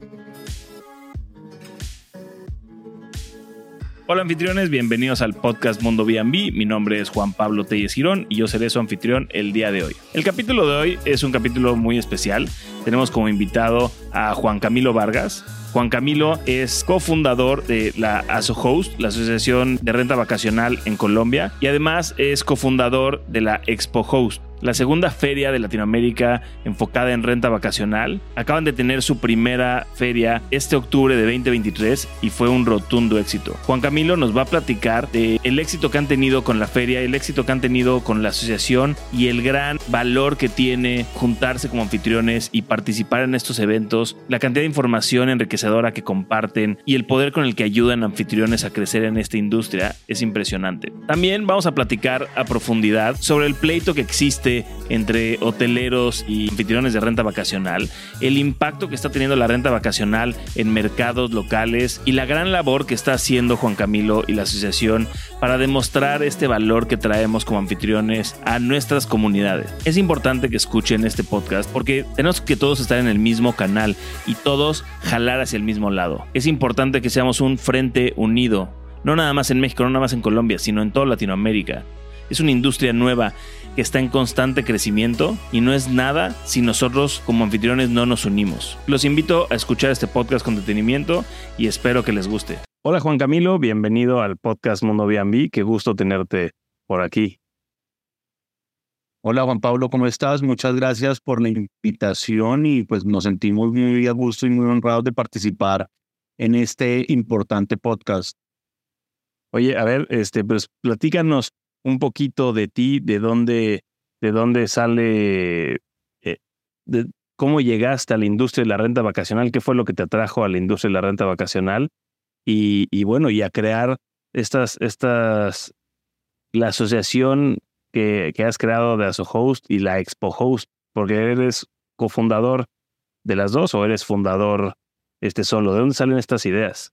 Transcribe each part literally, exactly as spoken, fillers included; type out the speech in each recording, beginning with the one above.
Hola anfitriones, bienvenidos al podcast Mundo B and B. Mi nombre es Juan Pablo Telles Girón y yo seré su anfitrión el día de hoy. El capítulo de hoy es un capítulo muy especial. Tenemos como invitado a Juan Camilo Vargas. Juan Camilo es cofundador de la ASOHost, la Asociación de Renta Vacacional en Colombia, y además es cofundador de la ExpoHost, la segunda feria de Latinoamérica enfocada en renta vacacional. Acaban de tener su primera feria este octubre de veinte veintitrés y fue un rotundo éxito. Juan Camilo nos va a platicar de el éxito que han tenido con la feria, el éxito que han tenido con la asociación y el gran valor que tiene juntarse como anfitriones y participar en estos eventos, la cantidad de información enriquecedora que comparten y el poder con el que ayudan a anfitriones a crecer en esta industria es impresionante. También vamos a platicar a profundidad sobre el pleito que existe entre hoteleros y anfitriones de renta vacacional, el impacto que está teniendo la renta vacacional en mercados locales y la gran labor que está haciendo Juan Camilo y la asociación para demostrar este valor que traemos como anfitriones a nuestras comunidades. Es importante que escuchen este podcast porque tenemos que todos estar en el mismo canal y todos jalar hacia el mismo lado. Es importante que seamos un frente unido, no nada más en México, no nada más en Colombia, sino en toda Latinoamérica. Es una industria nueva que está en constante crecimiento y no es nada si nosotros como anfitriones no nos unimos. Los invito a escuchar este podcast con detenimiento y espero que les guste. Hola Juan Camilo, bienvenido al podcast Mundo B and B. Qué gusto tenerte por aquí. Hola Juan Pablo, ¿cómo estás? Muchas gracias por la invitación y pues nos sentimos muy a gusto y muy honrados de participar en este importante podcast. Oye, a ver, este, pues platícanos un poquito de ti, de dónde, de dónde sale, eh, de cómo llegaste a la industria de la renta vacacional, qué fue lo que te atrajo a la industria de la renta vacacional y, y bueno, y a crear estas, estas, la asociación que, que has creado de ASOHost y la ExpoHost, porque eres cofundador de las dos o eres fundador este solo. ¿De dónde salen estas ideas?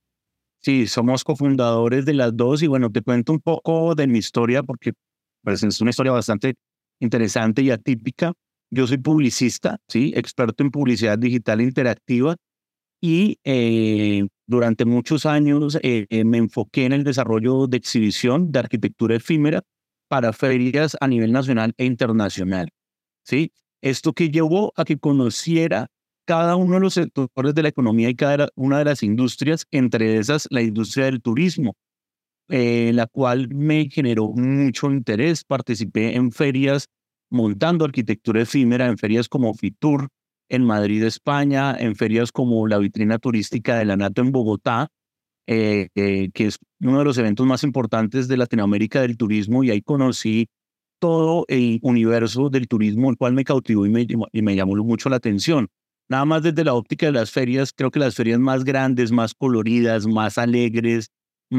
Sí, somos cofundadores de las dos y bueno, te cuento un poco de mi historia porque pues, es una historia bastante interesante y atípica. Yo soy publicista, ¿sí? Experto en publicidad digital interactiva y eh, durante muchos años eh, eh, me enfoqué en el desarrollo de exhibición de arquitectura efímera para ferias a nivel nacional e internacional, ¿sí? Esto que llevó a que conociera cada uno de los sectores de la economía y cada una de las industrias, entre esas la industria del turismo, eh, la cual me generó mucho interés. Participé en ferias montando arquitectura efímera, en ferias como Fitur en Madrid, España, en ferias como la vitrina turística de la NATO en Bogotá, eh, eh, que es uno de los eventos más importantes de Latinoamérica del turismo, y ahí conocí todo el universo del turismo, el cual me cautivó y me, y me llamó mucho la atención. Nada más desde la óptica de las ferias, creo que las ferias más grandes, más coloridas, más alegres,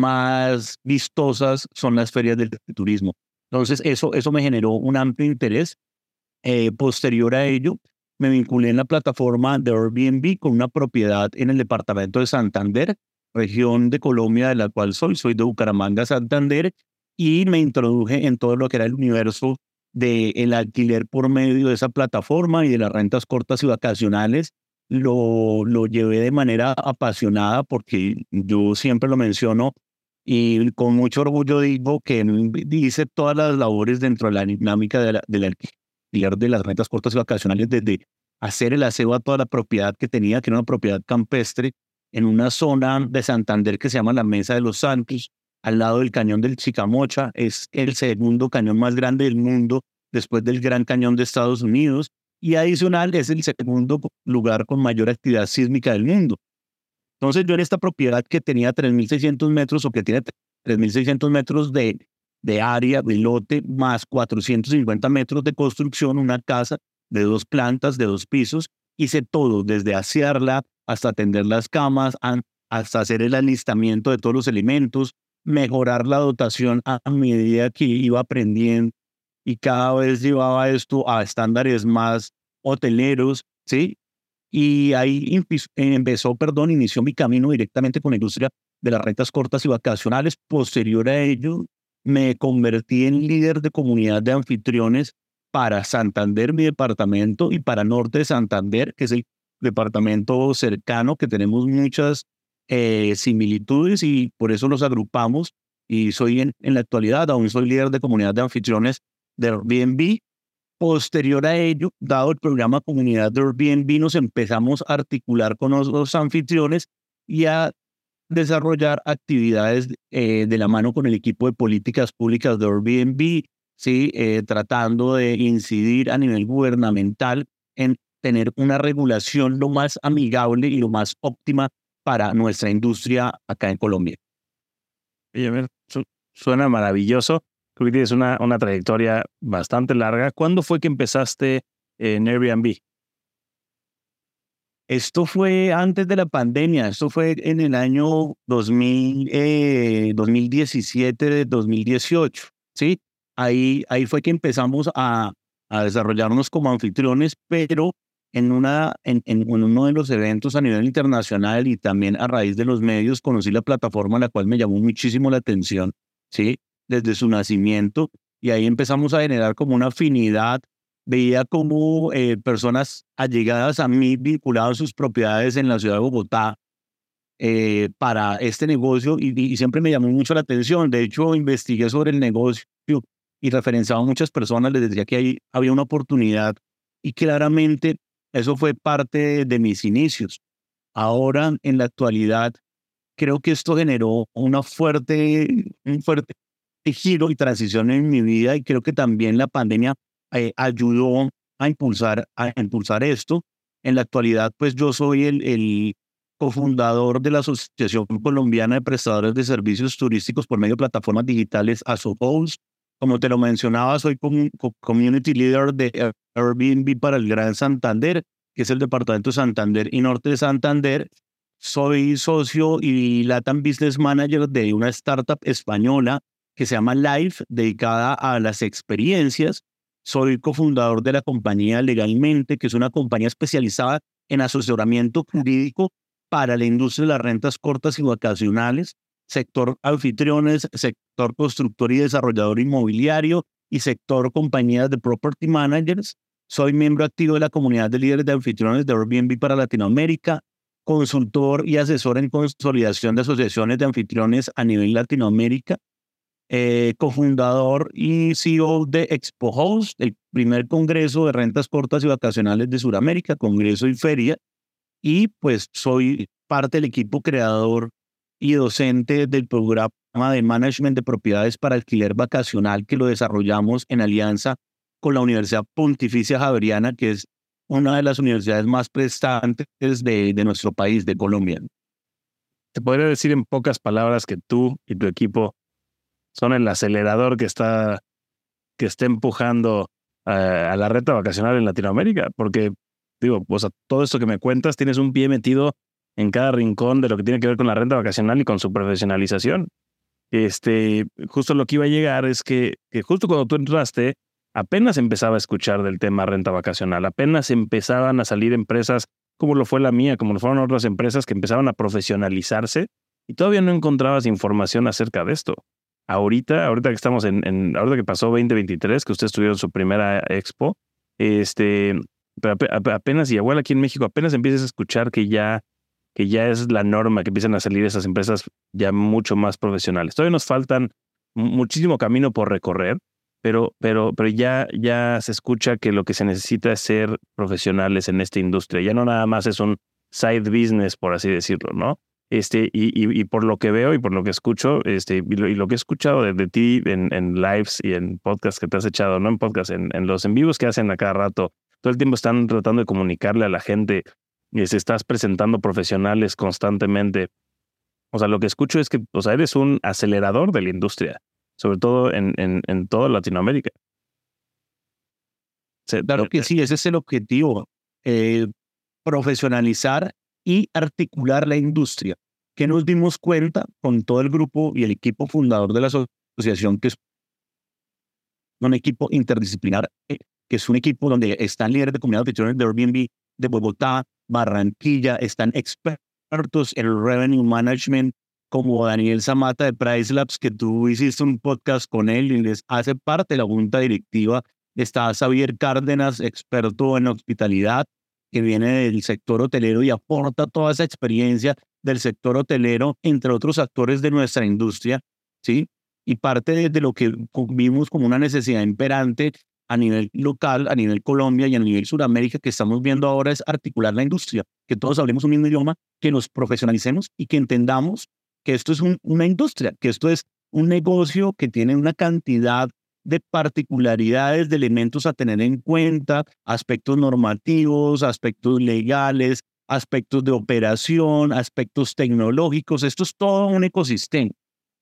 más vistosas son las ferias del turismo. Entonces eso, eso me generó un amplio interés. Eh, posterior a ello, me vinculé en la plataforma de Airbnb con una propiedad en el departamento de Santander, región de Colombia de la cual soy, soy de Bucaramanga, Santander, y me introduje en todo lo que era el universo del alquiler por medio de esa plataforma y de las rentas cortas y vacacionales. Lo, lo llevé de manera apasionada porque yo siempre lo menciono y con mucho orgullo digo que hice todas las labores dentro de la dinámica de la, del alquiler de las rentas cortas y vacacionales, desde hacer el aseo a toda la propiedad que tenía, que era una propiedad campestre en una zona de Santander que se llama la Mesa de los Santos, al lado del cañón del Chicamocha. Es el segundo cañón más grande del mundo después del Gran Cañón de Estados Unidos, y adicional es el segundo lugar con mayor actividad sísmica del mundo. Entonces yo en esta propiedad que tenía tres mil seiscientos metros o que tiene tres mil seiscientos metros de, de área, de lote, más cuatrocientos cincuenta metros de construcción, una casa de dos plantas, de dos pisos, hice todo, desde asearla hasta atender las camas, hasta hacer el alistamiento de todos los elementos, mejorar la dotación a medida que iba aprendiendo y cada vez llevaba esto a estándares más hoteleros, ¿sí? Y ahí empezó, perdón, inició mi camino directamente con la industria de las rentas cortas y vacacionales. Posterior a ello, me convertí en líder de comunidad de anfitriones para Santander, mi departamento, y para Norte de Santander, que es el departamento cercano que tenemos muchas eh, similitudes y por eso los agrupamos. Y soy en, en la actualidad, aún soy líder de comunidad de anfitriones de Airbnb. Posterior a ello, dado el programa Comunidad de Airbnb, nos empezamos a articular con los, los anfitriones y a desarrollar actividades eh, de la mano con el equipo de políticas públicas de Airbnb, ¿sí? eh, tratando de incidir a nivel gubernamental en tener una regulación lo más amigable y lo más óptima para nuestra industria acá en Colombia. Oye, a ver, su- suena maravilloso. Creo que tienes una, una trayectoria bastante larga. ¿Cuándo fue que empezaste en Airbnb? Esto fue antes de la pandemia, esto fue en el año dos mil, eh, dos mil diecisiete, dos mil dieciocho, ¿sí? Ahí, ahí fue que empezamos a, a desarrollarnos como anfitriones, pero en, una, en, en uno de los eventos a nivel internacional y también a raíz de los medios conocí la plataforma, la cual me llamó muchísimo la atención, ¿sí? Desde su nacimiento, y ahí empezamos a generar como una afinidad. Veía como eh, personas allegadas a mí vinculadas a sus propiedades en la ciudad de Bogotá eh, para este negocio y, y siempre me llamó mucho la atención. De hecho, investigué sobre el negocio y referenciaba a muchas personas, les decía que ahí había una oportunidad y claramente eso fue parte de mis inicios. Ahora, en la actualidad, creo que esto generó una fuerte, un fuerte giro y transición en mi vida y creo que también la pandemia eh, ayudó a impulsar, a impulsar esto. En la actualidad, pues yo soy el, el cofundador de la Asociación Colombiana de Prestadores de Servicios Turísticos por medio de plataformas digitales, ASOHost. Como te lo mencionaba, soy com co Community Leader de Airbnb para el Gran Santander, que es el departamento de Santander y Norte de Santander. Soy socio y Latin Business Manager de una startup española que se llama Life, dedicada a las experiencias. Soy cofundador de la compañía Legalmente, que es una compañía especializada en asesoramiento jurídico para la industria de las rentas cortas y vacacionales, sector anfitriones, sector constructor y desarrollador inmobiliario y sector compañías de property managers. Soy miembro activo de la comunidad de líderes de anfitriones de Airbnb para Latinoamérica, consultor y asesor en consolidación de asociaciones de anfitriones a nivel Latinoamérica, eh, cofundador y C E O de ExpoHost, el primer congreso de rentas cortas y vacacionales de Sudamérica, congreso y feria, y pues soy parte del equipo creador y docente del programa de management de propiedades para alquiler vacacional que lo desarrollamos en alianza con la Universidad Pontificia Javeriana, que es una de las universidades más prestantes de, de nuestro país, de Colombia. Te podría decir en pocas palabras que tú y tu equipo son el acelerador que está, que está empujando uh, a la renta vacacional en Latinoamérica, porque digo, o sea, todo esto que me cuentas, tienes un pie metido en cada rincón de lo que tiene que ver con la renta vacacional y con su profesionalización. Este, justo lo que iba a llegar es que, que justo cuando tú entraste, apenas empezaba a escuchar del tema renta vacacional, apenas empezaban a salir empresas como lo fue la mía, como lo fueron otras empresas que empezaban a profesionalizarse y todavía no encontrabas información acerca de esto. Ahorita, ahorita que estamos en, en ahorita que pasó veinte veintitrés, que ustedes tuvieron su primera expo, este, pero apenas, y igual aquí en México, apenas empiezas a escuchar que ya, que ya es la norma, que empiezan a salir esas empresas ya mucho más profesionales. Todavía nos faltan muchísimo camino por recorrer, pero, pero, pero ya, ya se escucha que lo que se necesita es ser profesionales en esta industria. Ya no nada más es un side business, por así decirlo, ¿no? Este, y, y, y por lo que veo y por lo que escucho, este, y lo, y lo que he escuchado de, de ti en, en lives y en podcasts que te has echado, no en podcasts, en, en los en vivos que hacen a cada rato, todo el tiempo están tratando de comunicarle a la gente, y se estás presentando profesionales constantemente. O sea, lo que escucho es que, o sea, eres un acelerador de la industria, sobre todo en, en, en toda Latinoamérica. Se, claro que sí, ese es el objetivo, eh, profesionalizar y articular la industria. Que nos dimos cuenta con todo el grupo y el equipo fundador de la asociación, que es un equipo interdisciplinar, que es un equipo donde están líderes de comunidades de de Airbnb de Bogotá, Barranquilla, están expertos en revenue management, como Daniel Zamata de PriceLabs, que tú hiciste un podcast con él y les hace parte de la junta directiva. Está Xavier Cárdenas, experto en hospitalidad. que viene del sector hotelero y aporta toda esa experiencia del sector hotelero, entre otros actores de nuestra industria, ¿sí? Y parte de, de lo que vimos como una necesidad imperante a nivel local, a nivel Colombia y a nivel Sudamérica que estamos viendo ahora es articular la industria, que todos hablemos un mismo idioma, que nos profesionalicemos y que entendamos que esto es un, una industria, que esto es un negocio que tiene una cantidad de particularidades, de elementos a tener en cuenta, aspectos normativos, aspectos legales, aspectos de operación, aspectos tecnológicos. Esto es todo un ecosistema.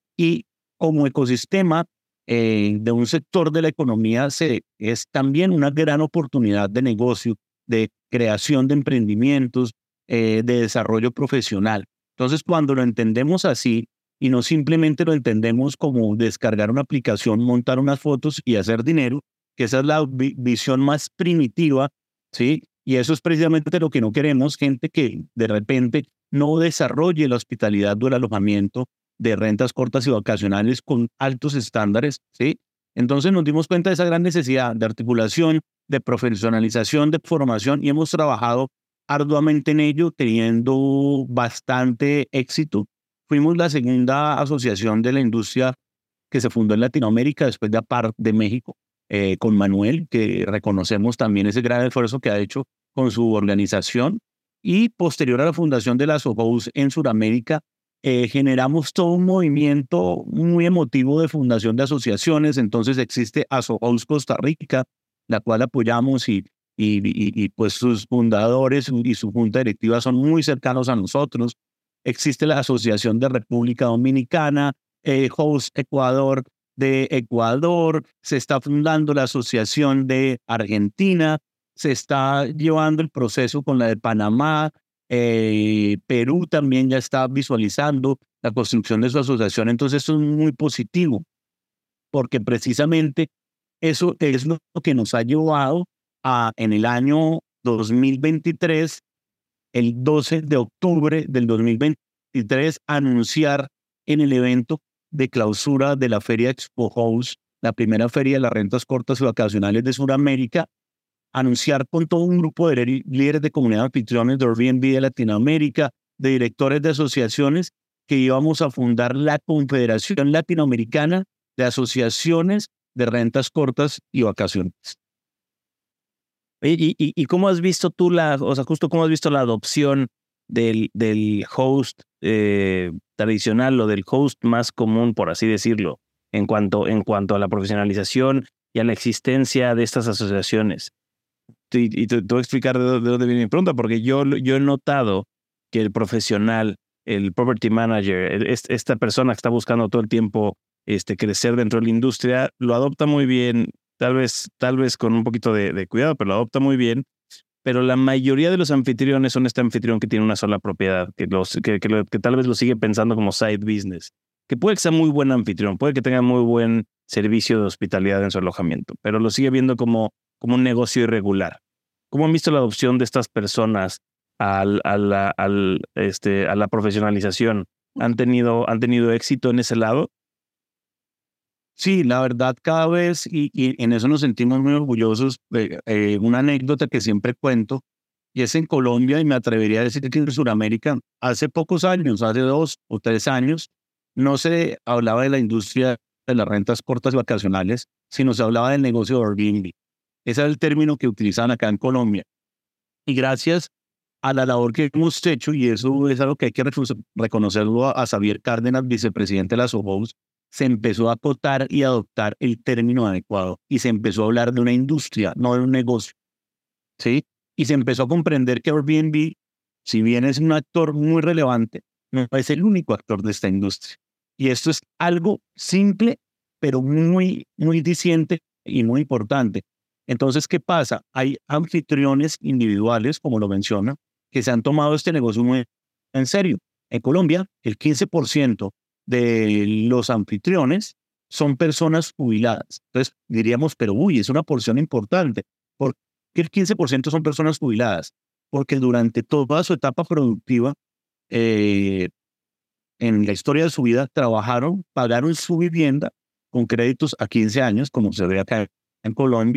Y como ecosistema eh, de un sector de la economía se, es también una gran oportunidad de negocio, de creación de emprendimientos, eh, de desarrollo profesional. Entonces, cuando lo entendemos así y no simplemente lo entendemos como descargar una aplicación, montar unas fotos y hacer dinero, que esa es la vi- visión más primitiva, ¿sí? Y eso es precisamente lo que no queremos, gente que de repente no desarrolle la hospitalidad o el alojamiento de rentas cortas y vacacionales con altos estándares, ¿sí? Entonces nos dimos cuenta de esa gran necesidad de articulación, de profesionalización, de formación y hemos trabajado arduamente en ello, teniendo bastante éxito. Fuimos la segunda asociación de la industria que se fundó en Latinoamérica después de APAR de México, eh, con Manuel, que reconocemos también ese gran esfuerzo que ha hecho con su organización. Y posterior a la fundación de la SOHOUS en Sudamérica, eh, generamos todo un movimiento muy emotivo de fundación de asociaciones. Entonces existe ASOHOUS Costa Rica, la cual apoyamos y, y, y, y pues sus fundadores y su junta directiva son muy cercanos a nosotros. Existe la Asociación de República Dominicana, eh, Host Ecuador de Ecuador, se está fundando la Asociación de Argentina, se está llevando el proceso con la de Panamá, eh, Perú también ya está visualizando la construcción de su asociación. Entonces eso es muy positivo, porque precisamente eso es lo que nos ha llevado a, en el año dos mil veintitrés, el doce de octubre del dos mil veintitrés, anunciar en el evento de clausura de la Feria Expo House, la primera feria de las rentas cortas y vacacionales de Sudamérica, anunciar con todo un grupo de líderes de comunidad anfitriones de Airbnb de Latinoamérica, de directores de asociaciones, que íbamos a fundar la Confederación Latinoamericana de Asociaciones de Rentas Cortas y Vacaciones. Oye, ¿Y, y, y cómo has visto tú la, o sea, justo cómo has visto la adopción del, del host eh, tradicional o del host más común, por así decirlo, en cuanto, en cuanto a la profesionalización y a la existencia de estas asociaciones? Y, y te, te voy a explicar de, dónde- de dónde viene mi pregunta, porque yo, yo he notado que el profesional, el property manager, el- es- esta persona que está buscando todo el tiempo este, crecer dentro de la industria, lo adopta muy bien, tal vez, tal vez con un poquito de, de cuidado, pero lo adopta muy bien. Pero la mayoría de los anfitriones son este anfitrión que tiene una sola propiedad, que, los, que, que, lo- que tal vez lo sigue pensando como side business, que puede que sea muy buen anfitrión, puede que tenga muy buen servicio de hospitalidad en su alojamiento, pero lo sigue viendo como, como un negocio irregular. ¿Cómo han visto la adopción de estas personas al, a, la, al, este, a la profesionalización? ¿Han tenido, han tenido éxito en ese lado? Sí, la verdad cada vez, y, y en eso nos sentimos muy orgullosos. Eh, eh, una anécdota que siempre cuento, y es en Colombia, y me atrevería a decir que en Sudamérica, hace pocos años, hace dos o tres años, no se hablaba de la industria de las rentas cortas y vacacionales, sino se hablaba del negocio de Airbnb. Ese es el término que utilizan acá en Colombia. Y gracias a la labor que hemos hecho, y eso es algo que hay que reconocer- reconocerlo a, a Xavier Cárdenas, vicepresidente de la SOHOUS, se empezó a acotar y adoptar el término adecuado y se empezó a hablar de una industria, no de un negocio, ¿sí? Y se empezó a comprender que Airbnb, si bien es un actor muy relevante, no es el único actor de esta industria. Y esto es algo simple, pero muy, muy diciente y muy importante. Entonces, ¿qué pasa? Hay anfitriones individuales, como lo menciona, que se han tomado este negocio muy en serio. En Colombia, el quince por ciento de los anfitriones son personas jubiladas. Entonces, diríamos, pero uy, es una porción importante. ¿Por qué el quince por ciento son personas jubiladas? Porque durante toda su etapa productiva, eh, en la historia de su vida, trabajaron, pagaron su vivienda con créditos a quince años, como se ve acá en Colombia,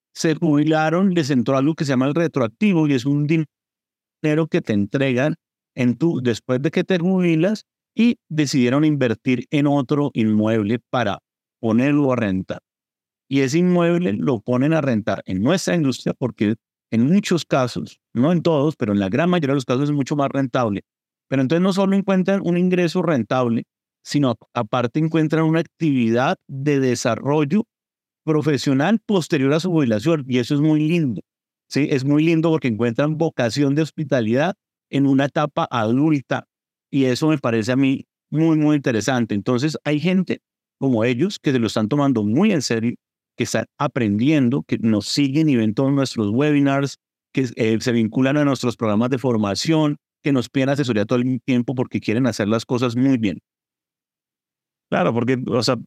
se jubilaron, les entró algo que se llama el retroactivo y es un dinero que te entregan en tu, después de que te jubilas y decidieron invertir en otro inmueble para ponerlo a rentar. Y ese inmueble lo ponen a rentar en nuestra industria porque en muchos casos, no en todos, pero en la gran mayoría de los casos es mucho más rentable. Pero entonces no solo encuentran un ingreso rentable, sino aparte encuentran una actividad de desarrollo profesional posterior a su jubilación. Y eso es muy lindo. ¿Sí? Es muy lindo porque encuentran vocación de hospitalidad en una etapa adulta. Y eso me parece a mí muy, muy interesante. Entonces hay gente como ellos que se lo están tomando muy en serio, que están aprendiendo, que nos siguen y ven todos nuestros webinars, que eh, se vinculan a nuestros programas de formación, que nos piden asesoría todo el tiempo porque quieren hacer las cosas muy bien. Claro, porque, o sea,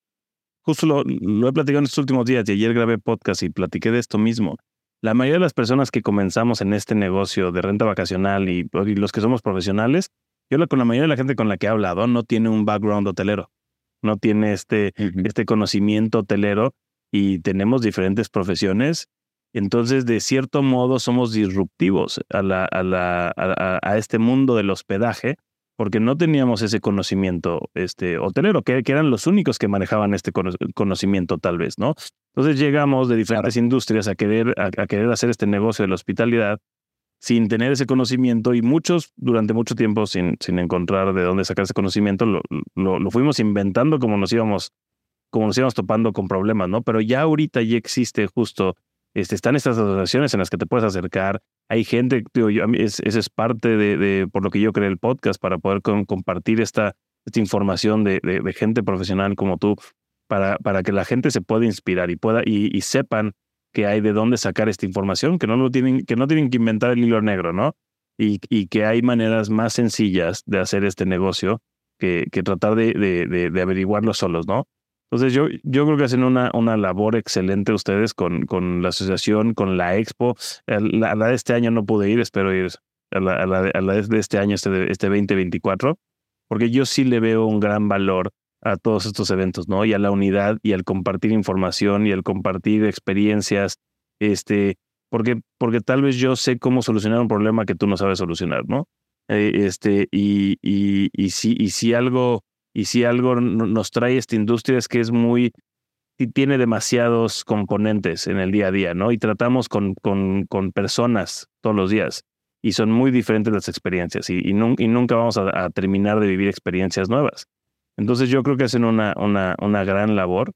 justo lo, lo he platicado en estos últimos días y ayer grabé podcast y platiqué de esto mismo. La mayoría de las personas que comenzamos en este negocio de renta vacacional y, y los que somos profesionales, yo con la mayoría de la gente con la que he hablado no tiene un background hotelero, no tiene este, uh-huh. este conocimiento hotelero y tenemos diferentes profesiones. Entonces, de cierto modo, somos disruptivos a, la, a, la, a, a este mundo del hospedaje porque no teníamos ese conocimiento este, hotelero, que, que eran los únicos que manejaban este conocimiento tal vez, ¿no? Entonces llegamos de diferentes claro. industrias a querer, a, a querer hacer este negocio de la hospitalidad sin tener ese conocimiento y muchos durante mucho tiempo sin, sin encontrar de dónde sacar ese conocimiento, lo, lo, lo fuimos inventando como nos íbamos como nos íbamos topando con problemas, ¿no? Pero ya ahorita ya existe justo, este, están estas asociaciones en las que te puedes acercar. Hay gente, digo, yo, a mí es, esa es parte de, de, por lo que yo creé el podcast, para poder con, compartir esta, esta información de, de, de gente profesional como tú, para, para que la gente se pueda inspirar y pueda y, y sepan que hay de dónde sacar esta información, que no, lo tienen, que no tienen que inventar el hilo negro, ¿no? Y, y que hay maneras más sencillas de hacer este negocio que, que tratar de, de, de, de averiguarlo solos, ¿no? Entonces yo, yo creo que hacen una, una labor excelente ustedes con, con la asociación, con la expo. A la, a la de este año no pude ir, espero ir a la, a la, a la de este año, este, este veinte veinticuatro, porque yo sí le veo un gran valor a todos estos eventos, ¿no? Y a la unidad y al compartir información y al compartir experiencias, este, porque, porque tal vez yo sé cómo solucionar un problema que tú no sabes solucionar, ¿no? Eh, este, y, y, y, si, y si algo... Y si algo nos trae esta industria es que es muy, tiene demasiados componentes en el día a día, ¿no? Y tratamos con, con, con personas todos los días y son muy diferentes las experiencias y, y, nun, y nunca vamos a, a terminar de vivir experiencias nuevas. Entonces yo creo que hacen una, una, una gran labor.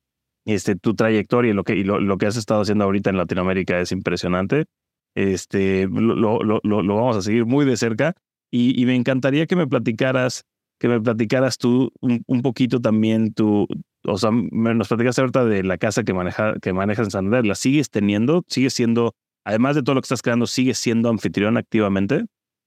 Este, tu trayectoria y, lo que, y lo, lo que has estado haciendo ahorita en Latinoamérica es impresionante. Este, lo, lo, lo, lo vamos a seguir muy de cerca y, y me encantaría que me platicaras que me platicaras tú un, un poquito también, tú, o sea, me, nos platicaste ahorita de la casa que, maneja, que manejas en Santander. ¿La sigues teniendo? ¿Sigues siendo, además de todo lo que estás creando, sigues siendo anfitrión activamente?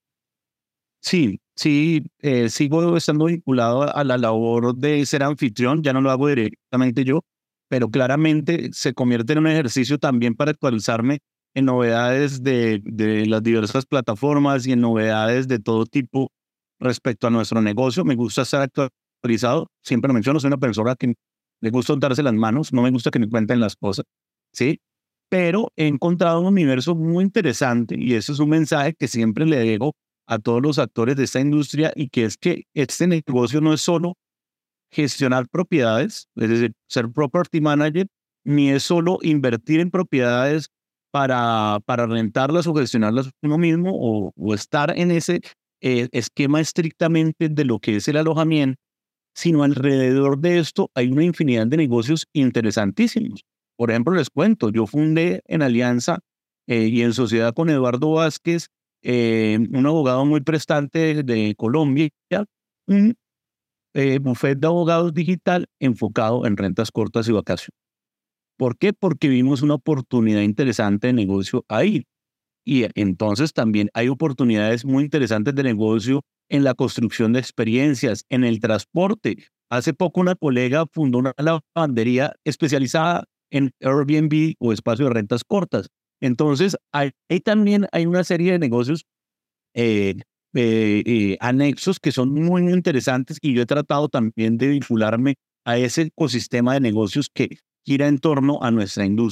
Sí, sí, eh, sigo estando vinculado a la labor de ser anfitrión, ya no lo hago directamente yo, pero claramente se convierte en un ejercicio también para actualizarme en novedades de, de las diversas plataformas y en novedades de todo tipo respecto a nuestro negocio. Me gusta estar actualizado. Siempre lo menciono, soy una persona que le gusta untarse las manos, no me gusta que me cuenten las cosas, ¿sí? Pero he encontrado un universo muy interesante y eso es un mensaje que siempre le digo a todos los actores de esta industria y que es que este negocio no es solo gestionar propiedades, es decir, ser property manager, ni es solo invertir en propiedades para, para rentarlas o gestionarlas uno mismo o, o estar en ese Eh, esquema estrictamente de lo que es el alojamiento, sino alrededor de esto hay una infinidad de negocios interesantísimos. Por ejemplo, les cuento, yo fundé en alianza eh, y en sociedad con Eduardo Vázquez, eh, un abogado muy prestante de, de Colombia, un eh, buffet de abogados digital enfocado en rentas cortas y vacaciones. ¿Por qué? Porque vimos una oportunidad interesante de negocio ahí. Y entonces también hay oportunidades muy interesantes de negocio en la construcción de experiencias, en el transporte. Hace poco una colega fundó una lavandería especializada en Airbnb o espacio de rentas cortas. Entonces, ahí también hay una serie de negocios eh, eh, eh, anexos que son muy, muy interesantes y yo he tratado también de vincularme a ese ecosistema de negocios que gira en torno a nuestra industria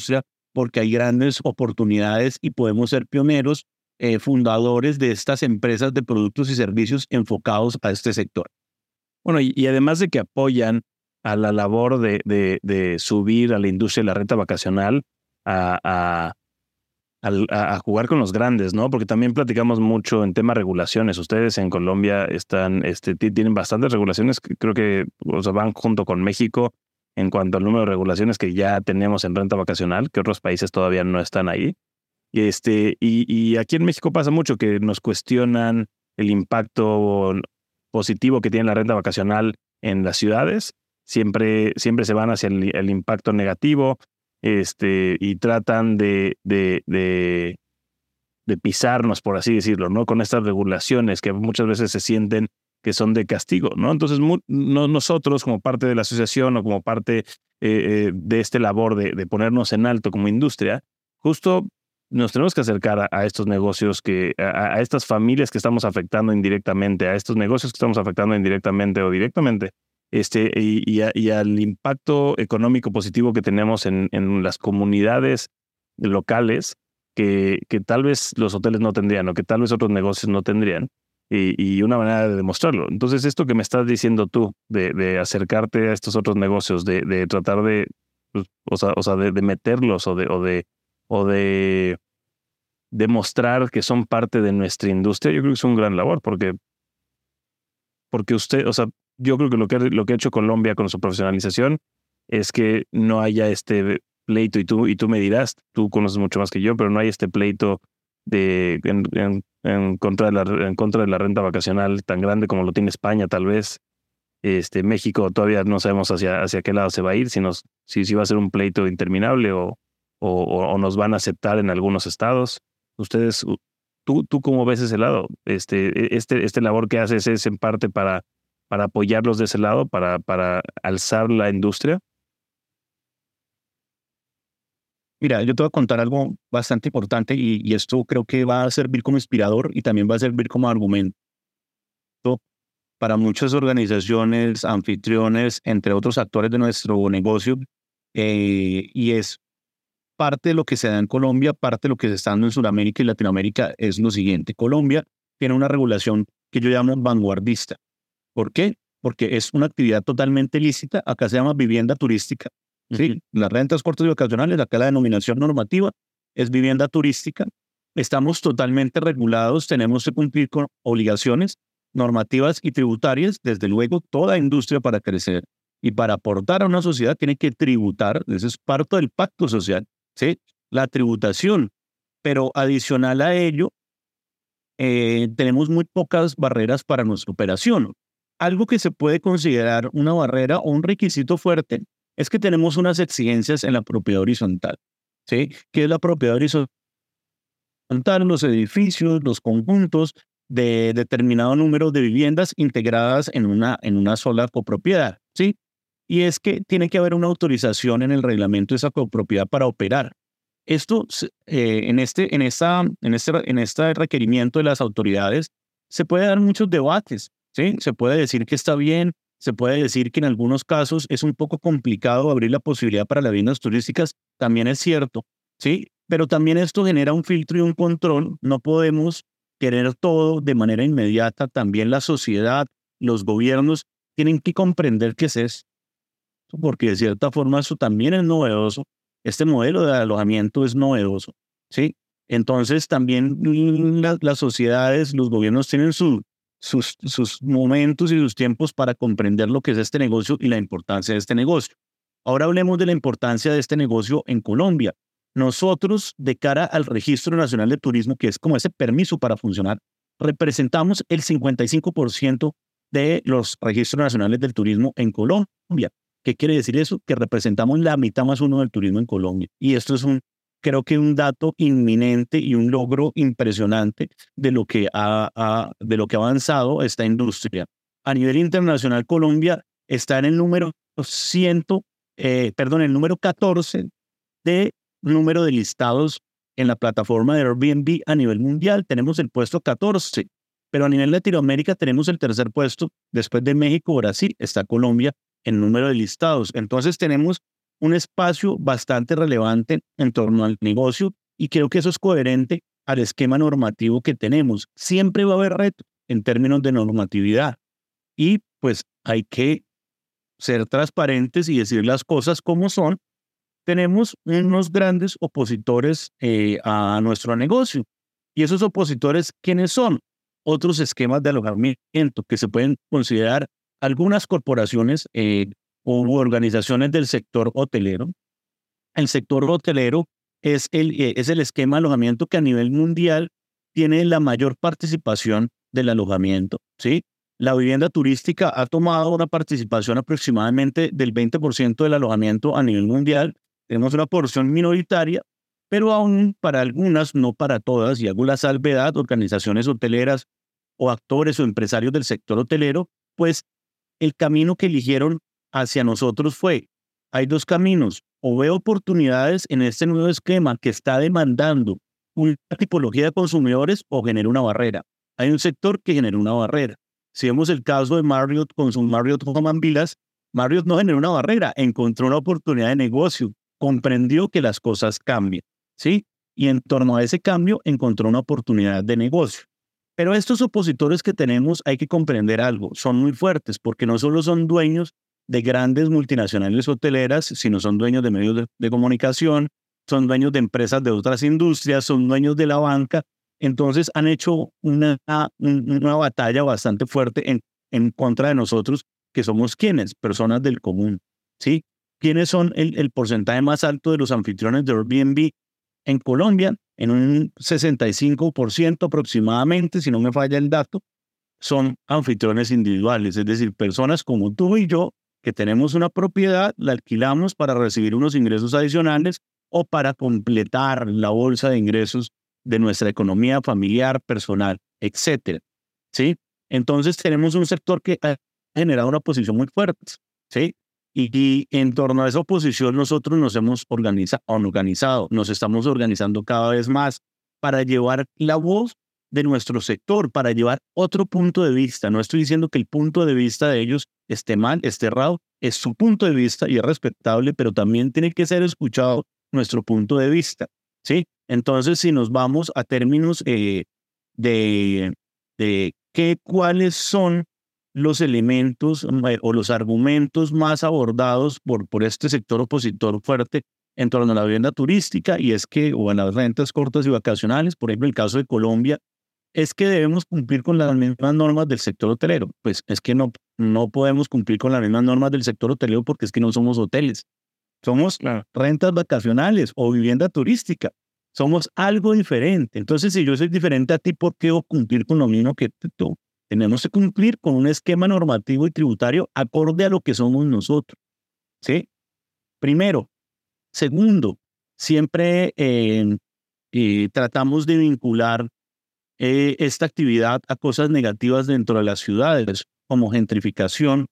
porque hay grandes oportunidades y podemos ser pioneros, eh, fundadores de estas empresas de productos y servicios enfocados a este sector. Bueno, y, y además de que apoyan a la labor de, de, de subir a la industria de la renta vacacional a, a, a, a jugar con los grandes, ¿no? Porque también platicamos mucho en tema regulaciones. Ustedes en Colombia están, este, tienen bastantes regulaciones, creo que o sea, van junto con México en cuanto al número de regulaciones que ya tenemos en renta vacacional, que otros países todavía no están ahí. Y, este, y, y aquí en México pasa mucho que nos cuestionan el impacto positivo que tiene la renta vacacional en las ciudades. Siempre, siempre se van hacia el, el impacto negativo, este, y tratan de, de, de, de pisarnos, por así decirlo, ¿no? Con estas regulaciones que muchas veces se sienten que son de castigo, ¿no? Entonces, mu- no, nosotros, como parte de la asociación o como parte eh, eh, de este labor de, de ponernos en alto como industria, justo nos tenemos que acercar a, a estos negocios, que, a, a estas familias que estamos afectando indirectamente, a estos negocios que estamos afectando indirectamente o directamente, este, y, y, a, y al impacto económico positivo que tenemos en, en las comunidades locales que, que tal vez los hoteles no tendrían o que tal vez otros negocios no tendrían, y, y una manera de demostrarlo. Entonces, esto que me estás diciendo tú, de, de acercarte a estos otros negocios, de, de tratar de, pues, o sea, o sea de, de meterlos o de, o de, o de demostrar que son parte de nuestra industria, yo creo que es un gran labor, porque, porque usted, o sea, yo creo que lo que, lo que ha hecho Colombia con su profesionalización es que no haya este pleito, y tú, y tú me dirás, tú conoces mucho más que yo, pero no hay este pleito de, en, en, en, contra de la, en contra de la renta vacacional tan grande como lo tiene España, tal vez. Este, México todavía no sabemos hacia, hacia qué lado se va a ir, si, nos, si, si va a ser un pleito interminable o, o, o nos van a aceptar en algunos estados. Ustedes, ¿tú, tú cómo ves ese lado? Este, este, este labor que haces es en parte para, para apoyarlos de ese lado, para, para alzar la industria. Mira, yo te voy a contar algo bastante importante y, y esto creo que va a servir como inspirador y también va a servir como argumento para muchas organizaciones, anfitriones, entre otros actores de nuestro negocio, eh, y es parte de lo que se da en Colombia, parte de lo que se está dando en Sudamérica y Latinoamérica es lo siguiente. Colombia tiene una regulación que yo llamo vanguardista. ¿Por qué? Porque es una actividad totalmente lícita. Acá se llama vivienda turística. ¿Sí? Uh-huh. Las rentas cortas y vacacionales, acá la denominación normativa es vivienda turística. Estamos totalmente regulados, tenemos que cumplir con obligaciones normativas y tributarias. Desde luego, toda industria para crecer y para aportar a una sociedad tiene que tributar. Eso es parte del pacto social, ¿sí? La tributación. Pero adicional a ello, eh, tenemos muy pocas barreras para nuestra operación. Algo que se puede considerar una barrera o un requisito fuerte es que tenemos unas exigencias en la propiedad horizontal, ¿sí? ¿Qué es la propiedad horizontal? Los edificios, los conjuntos de determinado número de viviendas integradas en una, en una sola copropiedad, ¿sí? Y es que tiene que haber una autorización en el reglamento de esa copropiedad para operar. Esto, eh, en, este, en, esta, en, este, en este requerimiento de las autoridades, se puede dar muchos debates, ¿sí? Se puede decir que está bien, se puede decir que en algunos casos es un poco complicado abrir la posibilidad para las viviendas turísticas, también es cierto, ¿sí? Pero también esto genera un filtro y un control. No podemos querer todo de manera inmediata. También la sociedad, los gobiernos tienen que comprender qué es esto, porque de cierta forma eso también es novedoso. Este modelo de alojamiento es novedoso, ¿sí? Entonces también la, las sociedades, los gobiernos tienen su, sus, sus momentos y sus tiempos para comprender lo que es este negocio y la importancia de este negocio. Ahora hablemos de la importancia de este negocio en Colombia. Nosotros, de cara al Registro Nacional de Turismo, que es como ese permiso para funcionar, representamos el cincuenta y cinco por ciento de los registros nacionales del turismo en Colombia. ¿Qué quiere decir eso? Que representamos la mitad más uno del turismo en Colombia. Y esto es un, creo que un dato inminente y un logro impresionante de lo que ha, ha, de lo que ha avanzado esta industria. A nivel internacional, Colombia está en el número cien, eh, perdón, el número catorce de número de listados en la plataforma de Airbnb a nivel mundial. Tenemos el puesto catorce, pero a nivel Latinoamérica tenemos el tercer puesto. Después de México, Brasil, está Colombia en número de listados. Entonces tenemos un espacio bastante relevante en torno al negocio y creo que eso es coherente al esquema normativo que tenemos. Siempre va a haber retos en términos de normatividad y pues hay que ser transparentes y decir las cosas como son. Tenemos unos grandes opositores eh, a nuestro negocio. ¿Y esos opositores quiénes son? Otros esquemas de alojamiento que se pueden considerar algunas corporaciones eh, u organizaciones del sector hotelero. El sector hotelero es el, eh, es el esquema de alojamiento que a nivel mundial tiene la mayor participación del alojamiento, ¿sí? La vivienda turística ha tomado una participación aproximadamente del veinte por ciento del alojamiento a nivel mundial. Tenemos una porción minoritaria, pero aún para algunas, no para todas, y hago la salvedad, organizaciones hoteleras o actores o empresarios del sector hotelero, pues el camino que eligieron hacia nosotros fue, hay dos caminos, o veo oportunidades en este nuevo esquema que está demandando una tipología de consumidores o genera una barrera. Hay un sector que genera una barrera. Si vemos el caso de Marriott con su Marriott Home and Villas, Marriott no generó una barrera, encontró una oportunidad de negocio, comprendió que las cosas cambian, ¿sí? Y en torno a ese cambio encontró una oportunidad de negocio. Pero estos opositores que tenemos hay que comprender algo, son muy fuertes porque no solo son dueños de grandes multinacionales hoteleras, sino son dueños de medios de, de comunicación, son dueños de empresas de otras industrias, son dueños de la banca. Entonces han hecho una, una batalla bastante fuerte en, en contra de nosotros, que somos quienes, personas del común, ¿sí? ¿Quiénes son el, el porcentaje más alto de los anfitriones de Airbnb en Colombia? En un sesenta y cinco por ciento aproximadamente, si no me falla el dato, son anfitriones individuales, es decir, personas como tú y yo, que tenemos una propiedad, la alquilamos para recibir unos ingresos adicionales o para completar la bolsa de ingresos de nuestra economía familiar, personal, etcétera, ¿sí? Entonces tenemos un sector que ha generado una posición muy fuerte, ¿sí? Y, y en torno a esa oposición nosotros nos hemos organiza, organizado, nos estamos organizando cada vez más para llevar la voz de nuestro sector, para llevar otro punto de vista. No estoy diciendo que el punto de vista de ellos esté mal, esté errado, es su punto de vista y es respetable, pero también tiene que ser escuchado nuestro punto de vista, ¿sí? Entonces, si nos vamos a términos eh, de, de qué, cuáles son los elementos eh, o los argumentos más abordados por, por este sector opositor fuerte en torno a la vivienda turística, y es que, o a las rentas cortas y vacacionales, por ejemplo, el caso de Colombia, es que debemos cumplir con las mismas normas del sector hotelero. Pues es que no, no podemos cumplir con las mismas normas del sector hotelero porque es que no somos hoteles. Somos claro. rentas vacacionales o vivienda turística. Somos algo diferente. Entonces, si yo soy diferente a ti, ¿por qué debo cumplir con lo mismo que tú? Tenemos que cumplir con un esquema normativo y tributario acorde a lo que somos nosotros, ¿sí? Primero. Segundo, siempre eh, eh, tratamos de vincular eh, esta actividad a cosas negativas dentro de las ciudades, como gentrificación,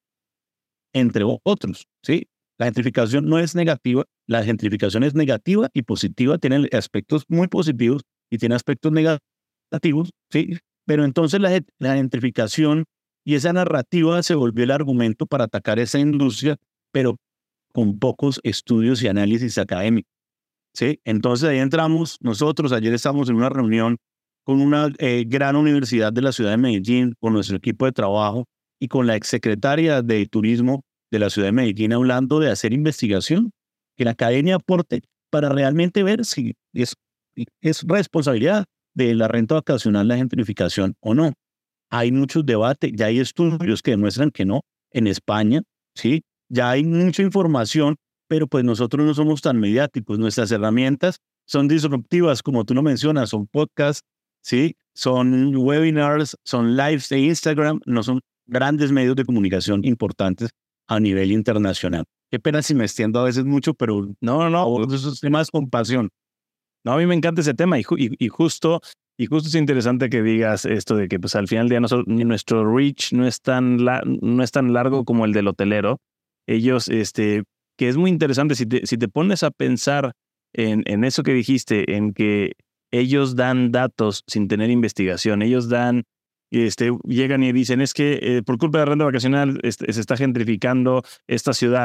entre otros, ¿sí? La gentrificación no es negativa, la gentrificación es negativa y positiva, tiene aspectos muy positivos y tiene aspectos negativos, ¿sí? Pero entonces la, la gentrificación y esa narrativa se volvió el argumento para atacar esa industria, pero con pocos estudios y análisis académicos, ¿sí? Entonces ahí entramos nosotros, ayer estábamos en una reunión con una eh, gran universidad de la ciudad de Medellín, con nuestro equipo de trabajo y con la exsecretaria de Turismo de la ciudad de Medellín, hablando de hacer investigación, que la academia aporte para realmente ver si es, es responsabilidad de la renta vacacional la gentrificación o no. Hay muchos debates, ya hay estudios que demuestran que no, en España, ¿sí? Ya hay mucha información, pero pues nosotros no somos tan mediáticos. Nuestras herramientas son disruptivas, como tú lo mencionas, son podcasts, ¿sí? Son webinars, son lives de Instagram, no son grandes medios de comunicación importantes a nivel internacional. Qué pena si me extiendo a veces mucho, pero no, no, no. Esos temas con pasión. No, a mí me encanta ese tema y, y, y justo y justo es interesante que digas esto de que pues al final del día nosotros, nuestro reach no es tan la, no es tan largo como el del hotelero. Ellos, este, que es muy interesante si te, si te pones a pensar en, en eso que dijiste, en que ellos dan datos sin tener investigación, ellos dan, este, llegan y dicen es que eh, por culpa de la renta vacacional este, se está gentrificando esta ciudad.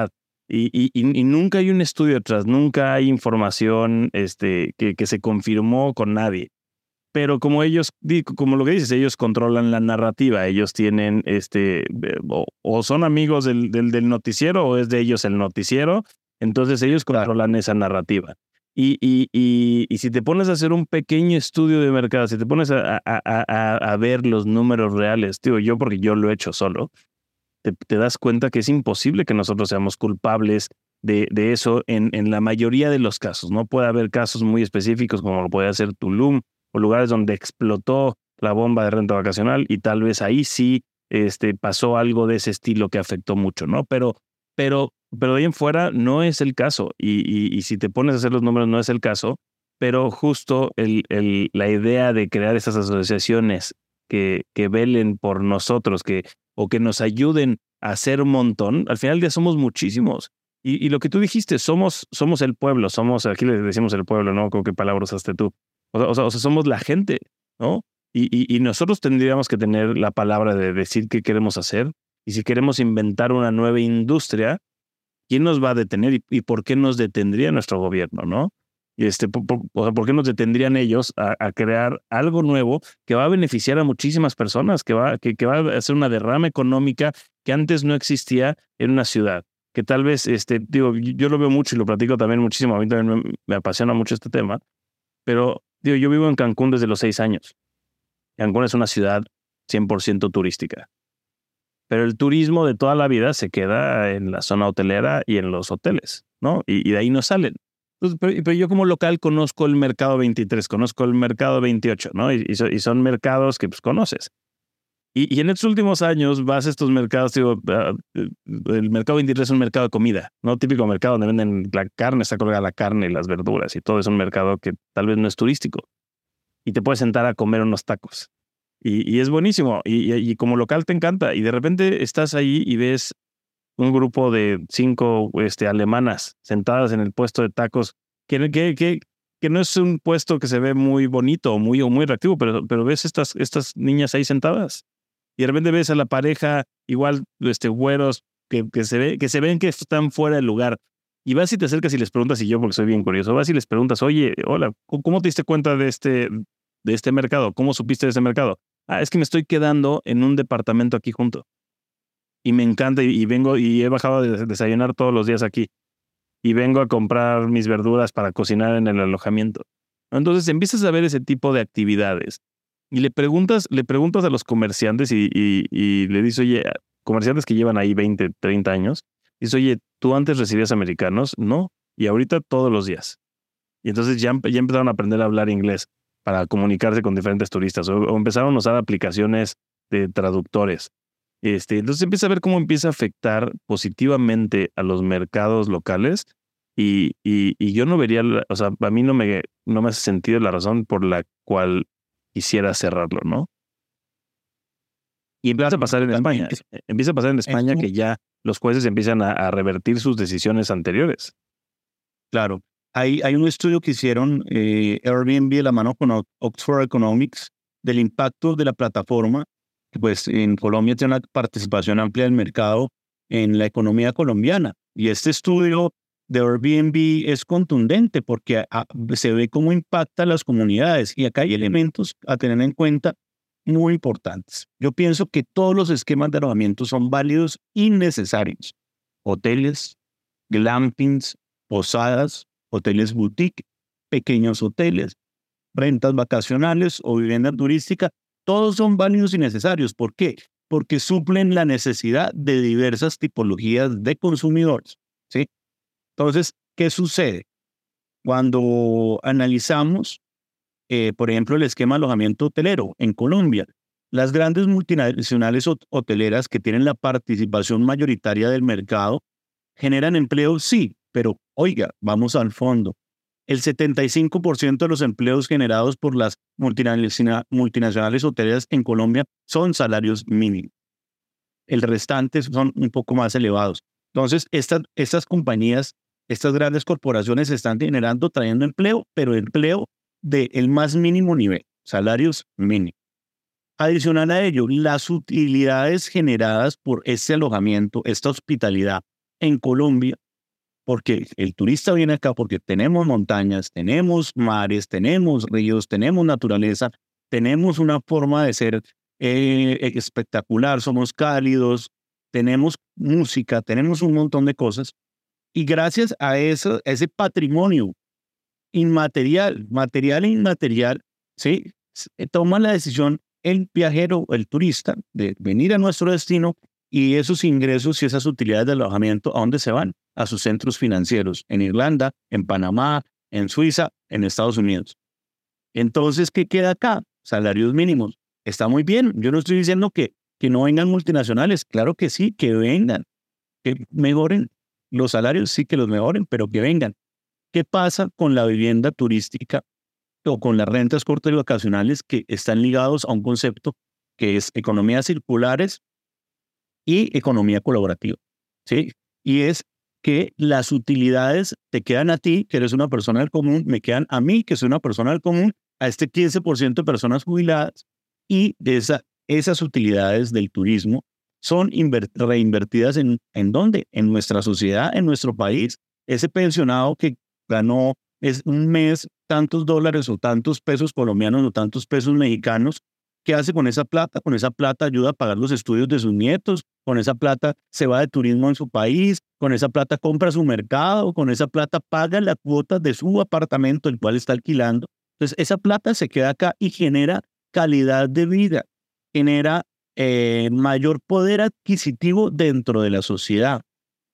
Y, y, y nunca hay un estudio detrás, nunca hay información este, que, que se confirmó con nadie. Pero como ellos, como lo que dices, ellos controlan la narrativa, ellos tienen, este, o, o son amigos del, del, del noticiero o es de ellos el noticiero, entonces ellos controlan esa narrativa. Y, y, y, y si te pones a hacer un pequeño estudio de mercado, si te pones a, a, a, a ver los números reales, digo yo porque yo lo he hecho solo, Te, te das cuenta que es imposible que nosotros seamos culpables de, de eso en, en la mayoría de los casos. No puede haber casos muy específicos como lo puede ser Tulum o lugares donde explotó la bomba de renta vacacional y tal vez ahí sí este, pasó algo de ese estilo que afectó mucho, ¿no? Pero, pero, pero de ahí en fuera no es el caso y, y, y si te pones a hacer los números no es el caso, pero justo el, el, la idea de crear esas asociaciones que, que velen por nosotros, que o que nos ayuden a hacer un montón, al final del día somos muchísimos. Y, y lo que tú dijiste, somos, somos el pueblo, somos, aquí le decimos el pueblo, ¿no? ¿Con qué palabras usaste tú? O sea, o sea, o sea somos la gente, ¿no? Y, y, y nosotros tendríamos que tener la palabra de decir qué queremos hacer. Y si queremos inventar una nueva industria, ¿quién nos va a detener y, y por qué nos detendría nuestro gobierno, ¿no? Y este, por, por, o sea, ¿por qué nos detendrían ellos a, a crear algo nuevo que va a beneficiar a muchísimas personas, que va, que, que va a hacer una derrama económica que antes no existía en una ciudad? Que tal vez, este, digo, yo lo veo mucho y lo platico también muchísimo, a mí también me, me apasiona mucho este tema, pero digo, yo vivo en Cancún desde los seis años. Cancún es una ciudad cien por ciento turística, pero el turismo de toda la vida se queda en la zona hotelera y en los hoteles, ¿no? Y, y de ahí no salen. Entonces, pero, pero yo como local conozco el mercado veintitrés, conozco el mercado veintiocho, ¿no? Y, y, so, y son mercados que pues conoces. Y, y en estos últimos años vas a estos mercados, digo, uh, el mercado veintitrés es un mercado de comida, ¿no? Típico mercado donde venden la carne, está colgada la carne y las verduras y todo es un mercado que tal vez no es turístico. Y te puedes sentar a comer unos tacos. Y, y es buenísimo. Y, y, y como local te encanta. Y de repente estás ahí y ves un grupo de cinco este, alemanas sentadas en el puesto de tacos, que, que, que, que no es un puesto que se ve muy bonito o muy, o muy atractivo, pero, pero ves estas, estas niñas ahí sentadas. Y de repente ves a la pareja igual, este, güeros, que, que, se ve, que se ven que están fuera del lugar. Y vas y te acercas y les preguntas, y yo porque soy bien curioso, vas y les preguntas, oye, hola, ¿cómo te diste cuenta de este, de este mercado? ¿Cómo supiste de este mercado? Ah, es que me estoy quedando en un departamento aquí junto. Y me encanta, y, y vengo, y he bajado a desayunar todos los días aquí. Y vengo a comprar mis verduras para cocinar en el alojamiento. Entonces empiezas a ver ese tipo de actividades. Y le preguntas, le preguntas a los comerciantes y, y, y le dices, oye, comerciantes que llevan ahí veinte, treinta años, dices, oye, ¿tú antes recibías americanos? No, y ahorita todos los días. Y entonces ya, ya empezaron a aprender a hablar inglés para comunicarse con diferentes turistas o, o empezaron a usar aplicaciones de traductores. Este, entonces empieza a ver cómo empieza a afectar positivamente a los mercados locales y, y, y yo no vería, o sea, a mí no me, no me hace sentido la razón por la cual quisiera cerrarlo, ¿no? Y empieza a pasar en España, empieza a pasar en España que ya los jueces empiezan a, a revertir sus decisiones anteriores. Claro, hay, hay un estudio que hicieron eh, Airbnb de la mano con Oxford Economics del impacto de la plataforma, que pues en Colombia tiene una participación amplia del mercado en la economía colombiana. Y este estudio de Airbnb es contundente porque a, a, se ve cómo impacta a las comunidades. Y acá hay elementos a tener en cuenta muy importantes. Yo pienso que todos los esquemas de alojamiento son válidos y necesarios. Hoteles, glampings, posadas, hoteles boutique, pequeños hoteles, rentas vacacionales o vivienda turística, todos son válidos y necesarios. ¿Por qué? Porque suplen la necesidad de diversas tipologías de consumidores, ¿sí? Entonces, ¿qué sucede? Cuando analizamos, eh, por ejemplo, el esquema de alojamiento hotelero en Colombia, las grandes multinacionales hoteleras que tienen la participación mayoritaria del mercado generan empleo, sí, pero oiga, vamos al fondo. El setenta y cinco por ciento de los empleos generados por las multinacionales hoteleras en Colombia son salarios mínimos. El restante son un poco más elevados. Entonces, estas, estas compañías, estas grandes corporaciones están generando, trayendo empleo, pero empleo del más mínimo nivel, salarios mínimos. Adicional a ello, las utilidades generadas por este alojamiento, esta hospitalidad en Colombia, porque el turista viene acá porque tenemos montañas, tenemos mares, tenemos ríos, tenemos naturaleza, tenemos una forma de ser eh, espectacular, somos cálidos, tenemos música, tenemos un montón de cosas. Y gracias a, eso, a ese patrimonio inmaterial, material e inmaterial, ¿sí? Toma la decisión el viajero, el turista, de venir a nuestro destino, y esos ingresos y esas utilidades de alojamiento, ¿a dónde se van? A sus centros financieros, en Irlanda, en Panamá, en Suiza, en Estados Unidos. Entonces, ¿qué queda acá? Salarios mínimos. Está muy bien. Yo no estoy diciendo que, que no vengan multinacionales. Claro que sí, que vengan, que mejoren los salarios, sí que los mejoren, pero que vengan. ¿Qué pasa con la vivienda turística o con las rentas cortas y vacacionales, que están ligados a un concepto que es economías circulares y economía colaborativa? ¿Sí? Y es que las utilidades te quedan a ti, que eres una persona del común, me quedan a mí, que soy una persona del común, a este quince por ciento de personas jubiladas, y de esa, esas utilidades del turismo son reinvertidas en, ¿en dónde? En nuestra sociedad, en nuestro país. Ese pensionado que ganó es un mes tantos dólares o tantos pesos colombianos o tantos pesos mexicanos, ¿qué hace con esa plata? Con esa plata ayuda a pagar los estudios de sus nietos, con esa plata se va de turismo en su país, con esa plata compra su mercado, con esa plata paga la cuota de su apartamento, el cual está alquilando. Entonces, esa plata se queda acá y genera calidad de vida, genera eh, mayor poder adquisitivo dentro de la sociedad.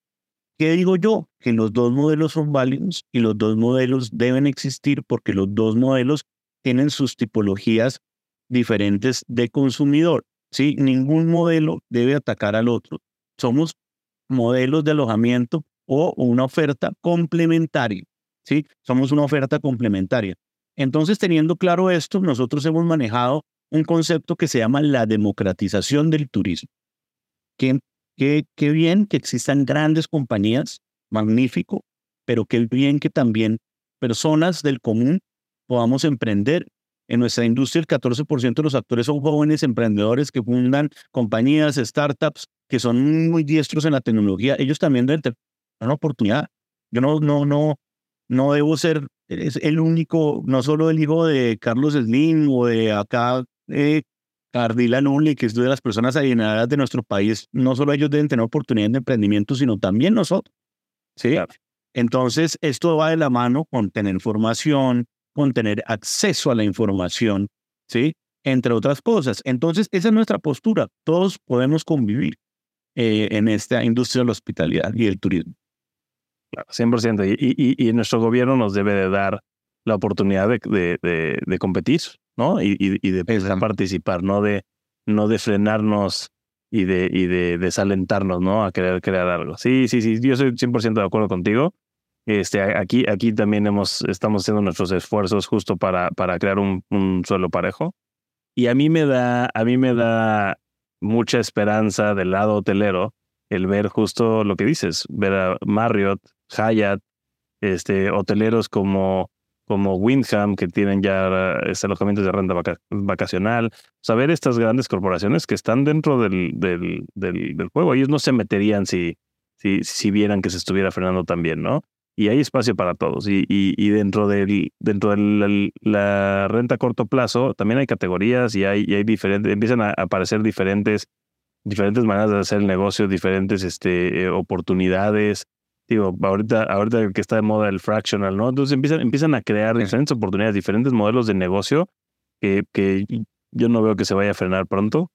¿Qué digo yo? Que los dos modelos son válidos y los dos modelos deben existir, porque los dos modelos tienen sus tipologías diferentes de consumidor, ¿sí? Ningún modelo debe atacar al otro. Somos modelos de alojamiento o una oferta complementaria, ¿sí? Somos una oferta complementaria. Entonces, teniendo claro esto, nosotros hemos manejado un concepto que se llama la democratización del turismo. Qué, qué, qué bien que existan grandes compañías, magnífico, pero qué bien que también personas del común podamos emprender. En nuestra industria, el catorce por ciento de los actores son jóvenes emprendedores que fundan compañías, startups, que son muy diestros en la tecnología. Ellos también deben tener una oportunidad. Yo no, no, no, no debo ser es el único, no solo el hijo de Carlos Slim o de acá eh, Ardila Nulli, que es de las personas adineradas de nuestro país. No solo ellos deben tener oportunidades de emprendimiento, sino también nosotros, ¿sí? Claro. Entonces, esto va de la mano con tener formación, con tener acceso a la información, ¿sí? Entre otras cosas. Entonces, esa es nuestra postura. Todos podemos convivir eh, en esta industria de la hospitalidad y el turismo. Claro, cien por ciento. Y, y, y nuestro gobierno nos debe de dar la oportunidad de, de, de, de competir, ¿no? Y, y, y de poder participar, no de, no de frenarnos y de, y de desalentarnos, ¿no? A querer crear algo. Sí, sí, sí. Yo soy cien por ciento de acuerdo contigo. Este, aquí, aquí también hemos, estamos haciendo nuestros esfuerzos justo para, para crear un, un suelo parejo. Y a mí me da, a mí me da mucha esperanza del lado hotelero el ver justo lo que dices, ver a Marriott, Hyatt, este, hoteleros como, como Wyndham, que tienen ya este, alojamientos de renta vaca, vacacional. O sea, ver estas grandes corporaciones que están dentro del, del, del, del juego. Ellos no se meterían si, si, si vieran que se estuviera frenando también, ¿no? Y hay espacio para todos. Y, y, y dentro de dentro de la, la renta a corto plazo también hay categorías y hay, y hay diferentes, empiezan a aparecer diferentes, diferentes maneras de hacer el negocio, diferentes este, eh, oportunidades. Digo, ahorita, ahorita que está de moda el fractional, ¿no? Entonces empiezan, empiezan a crear sí. diferentes oportunidades, diferentes modelos de negocio que, que yo no veo que se vaya a frenar pronto.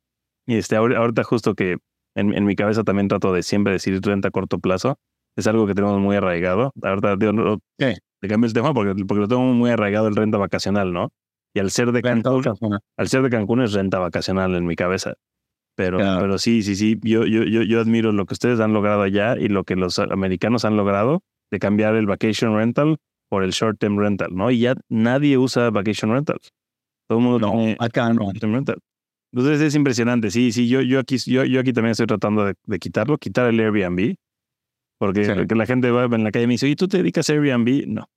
Y este, ahorita justo que en, en mi cabeza también trato de siempre decir renta a corto plazo. Es algo que tenemos muy arraigado. Ahorita digo, no, ¿Qué? te cambio el tema porque, porque lo tengo muy arraigado el renta vacacional, ¿no? Y al ser de Cancún, al ser de Cancún es renta vacacional en mi cabeza. Pero, claro. pero sí, sí, sí, yo, yo, yo, yo admiro lo que ustedes han logrado allá y lo que los americanos han logrado de cambiar el vacation rental por el short term rental, ¿no? Y ya nadie usa vacation rentals. Todo el mundo no, tiene acá no. Short term rental. Entonces es impresionante. Sí, sí, yo, yo, aquí, yo, yo aquí también estoy tratando de, de quitarlo, quitar el Airbnb. Porque sí. la gente va en la calle y me dice, ¿y tú te dedicas a Airbnb? No.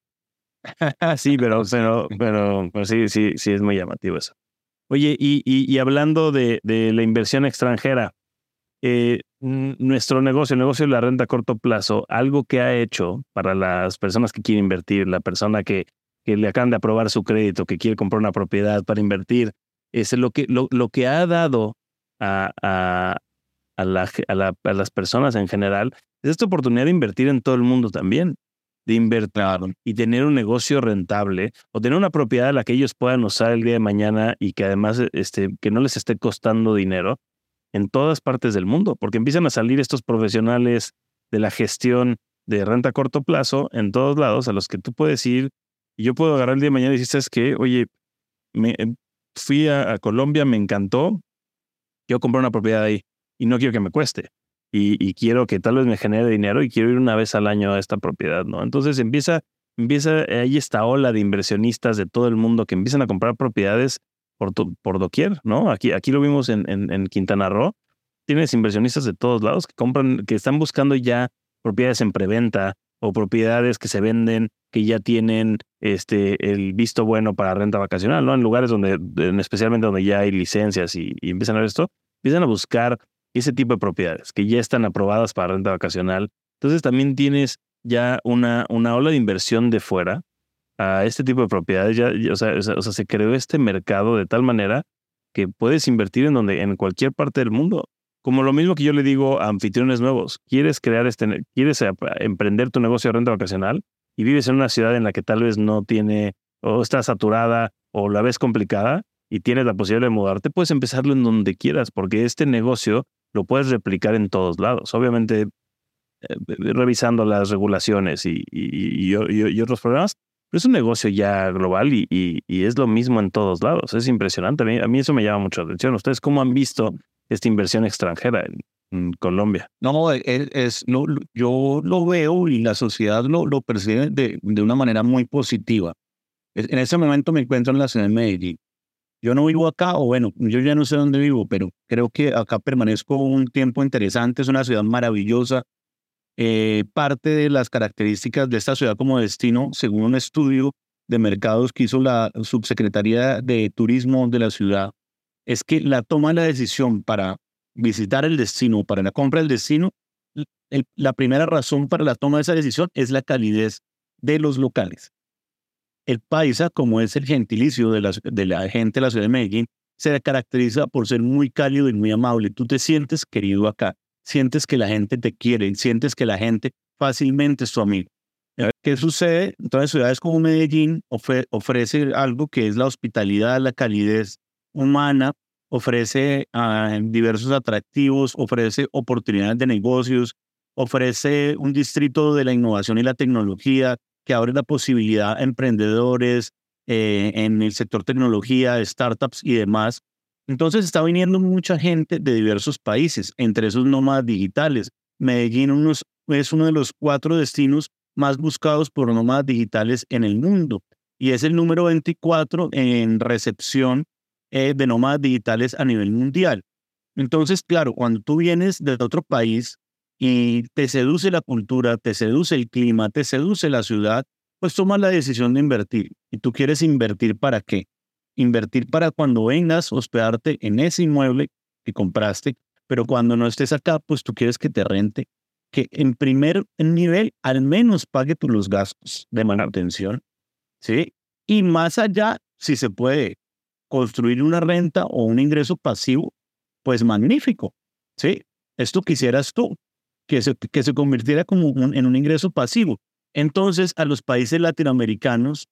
sí, pero, pero, pero, pero sí, sí, sí es muy llamativo eso. Oye, y, y, y hablando de, de la inversión extranjera, eh, nuestro negocio, el negocio de la renta a corto plazo, algo que ha hecho para las personas que quieren invertir, la persona que, que le acaban de aprobar su crédito, que quiere comprar una propiedad para invertir, es lo que, lo, lo que ha dado a, a, a, la, a, la, a las personas en general es esta oportunidad de invertir en todo el mundo también, de invertir y tener un negocio rentable o tener una propiedad a la que ellos puedan usar el día de mañana y que además este, que no les esté costando dinero en todas partes del mundo, porque empiezan a salir estos profesionales de la gestión de renta a corto plazo en todos lados a los que tú puedes ir y yo puedo agarrar el día de mañana y decir, ¿sabes qué? Oye, me, fui a, a Colombia, me encantó, quiero comprar una propiedad ahí y no quiero que me cueste. Y, y quiero que tal vez me genere dinero y quiero ir una vez al año a esta propiedad, ¿no? Entonces empieza, empieza ahí esta ola de inversionistas de todo el mundo que empiezan a comprar propiedades por, to, por doquier, ¿no? Aquí, aquí lo vimos en, en, en Quintana Roo. Tienes inversionistas de todos lados que compran, que están buscando ya propiedades en preventa o propiedades que se venden, que ya tienen este, el visto bueno para renta vacacional, ¿no? En lugares donde, en especialmente donde ya hay licencias y, y empiezan a ver esto, empiezan a buscar ese tipo de propiedades que ya están aprobadas para renta vacacional. Entonces también tienes ya una, una ola de inversión de fuera a este tipo de propiedades. Ya, ya, o, sea, o sea, se creó este mercado de tal manera que puedes invertir en donde, en cualquier parte del mundo. Como lo mismo que yo le digo a anfitriones nuevos. ¿Quieres crear este, quieres emprender tu negocio de renta vacacional y vives en una ciudad en la que tal vez no tiene, o está saturada, o la ves complicada y tienes la posibilidad de mudarte? Puedes empezarlo en donde quieras, porque este negocio lo puedes replicar en todos lados. Obviamente, eh, revisando las regulaciones y, y, y, y, y otros programas, pero es un negocio ya global y, y, y es lo mismo en todos lados. Es impresionante. A mí, a mí eso me llama mucho la atención. ¿Ustedes cómo han visto esta inversión extranjera en, en Colombia? No, es, es lo, yo lo veo y la sociedad lo, lo percibe de, de una manera muy positiva. En ese momento me encuentro en la ciudad de Medellín. Yo no vivo acá, o bueno, yo ya no sé dónde vivo, pero creo que acá permanezco un tiempo interesante. Es una ciudad maravillosa. Eh, parte de las características de esta ciudad como destino, según un estudio de mercados que hizo la Subsecretaría de Turismo de la ciudad, es que la toma de la decisión para visitar el destino, para la compra del destino, el, la primera razón para la toma de esa decisión es la calidez de los locales. El paisa, como es el gentilicio de la, de la gente de la ciudad de Medellín, se caracteriza por ser muy cálido y muy amable. Tú te sientes querido acá, sientes que la gente te quiere, sientes que la gente fácilmente es tu amigo. ¿Qué sucede? Entonces, ciudades como Medellín ofre, ofrece algo que es la hospitalidad, la calidez humana, ofrece uh, diversos atractivos, ofrece oportunidades de negocios, ofrece un distrito de la innovación y la tecnología, que abre la posibilidad a emprendedores eh, en el sector tecnología, startups y demás. Entonces está viniendo mucha gente de diversos países, entre esos nómadas digitales. Medellín unos, es uno de los cuatro destinos más buscados por nómadas digitales en el mundo y es el número veinticuatro en recepción eh, de nómadas digitales a nivel mundial. Entonces, claro, cuando tú vienes de otro país y te seduce la cultura, te seduce el clima, te seduce la ciudad, pues tomas la decisión de invertir. ¿Y tú quieres invertir para qué? Invertir para cuando vengas, hospedarte en ese inmueble que compraste, pero cuando no estés acá, pues tú quieres que te rente, que en primer nivel al menos pague tú los gastos de manutención, ¿sí? Y más allá, si se puede construir una renta o un ingreso pasivo, pues magnífico, ¿sí? Esto quisieras tú. Que se, que se convirtiera como un, en un ingreso pasivo. Entonces, a los países latinoamericanos,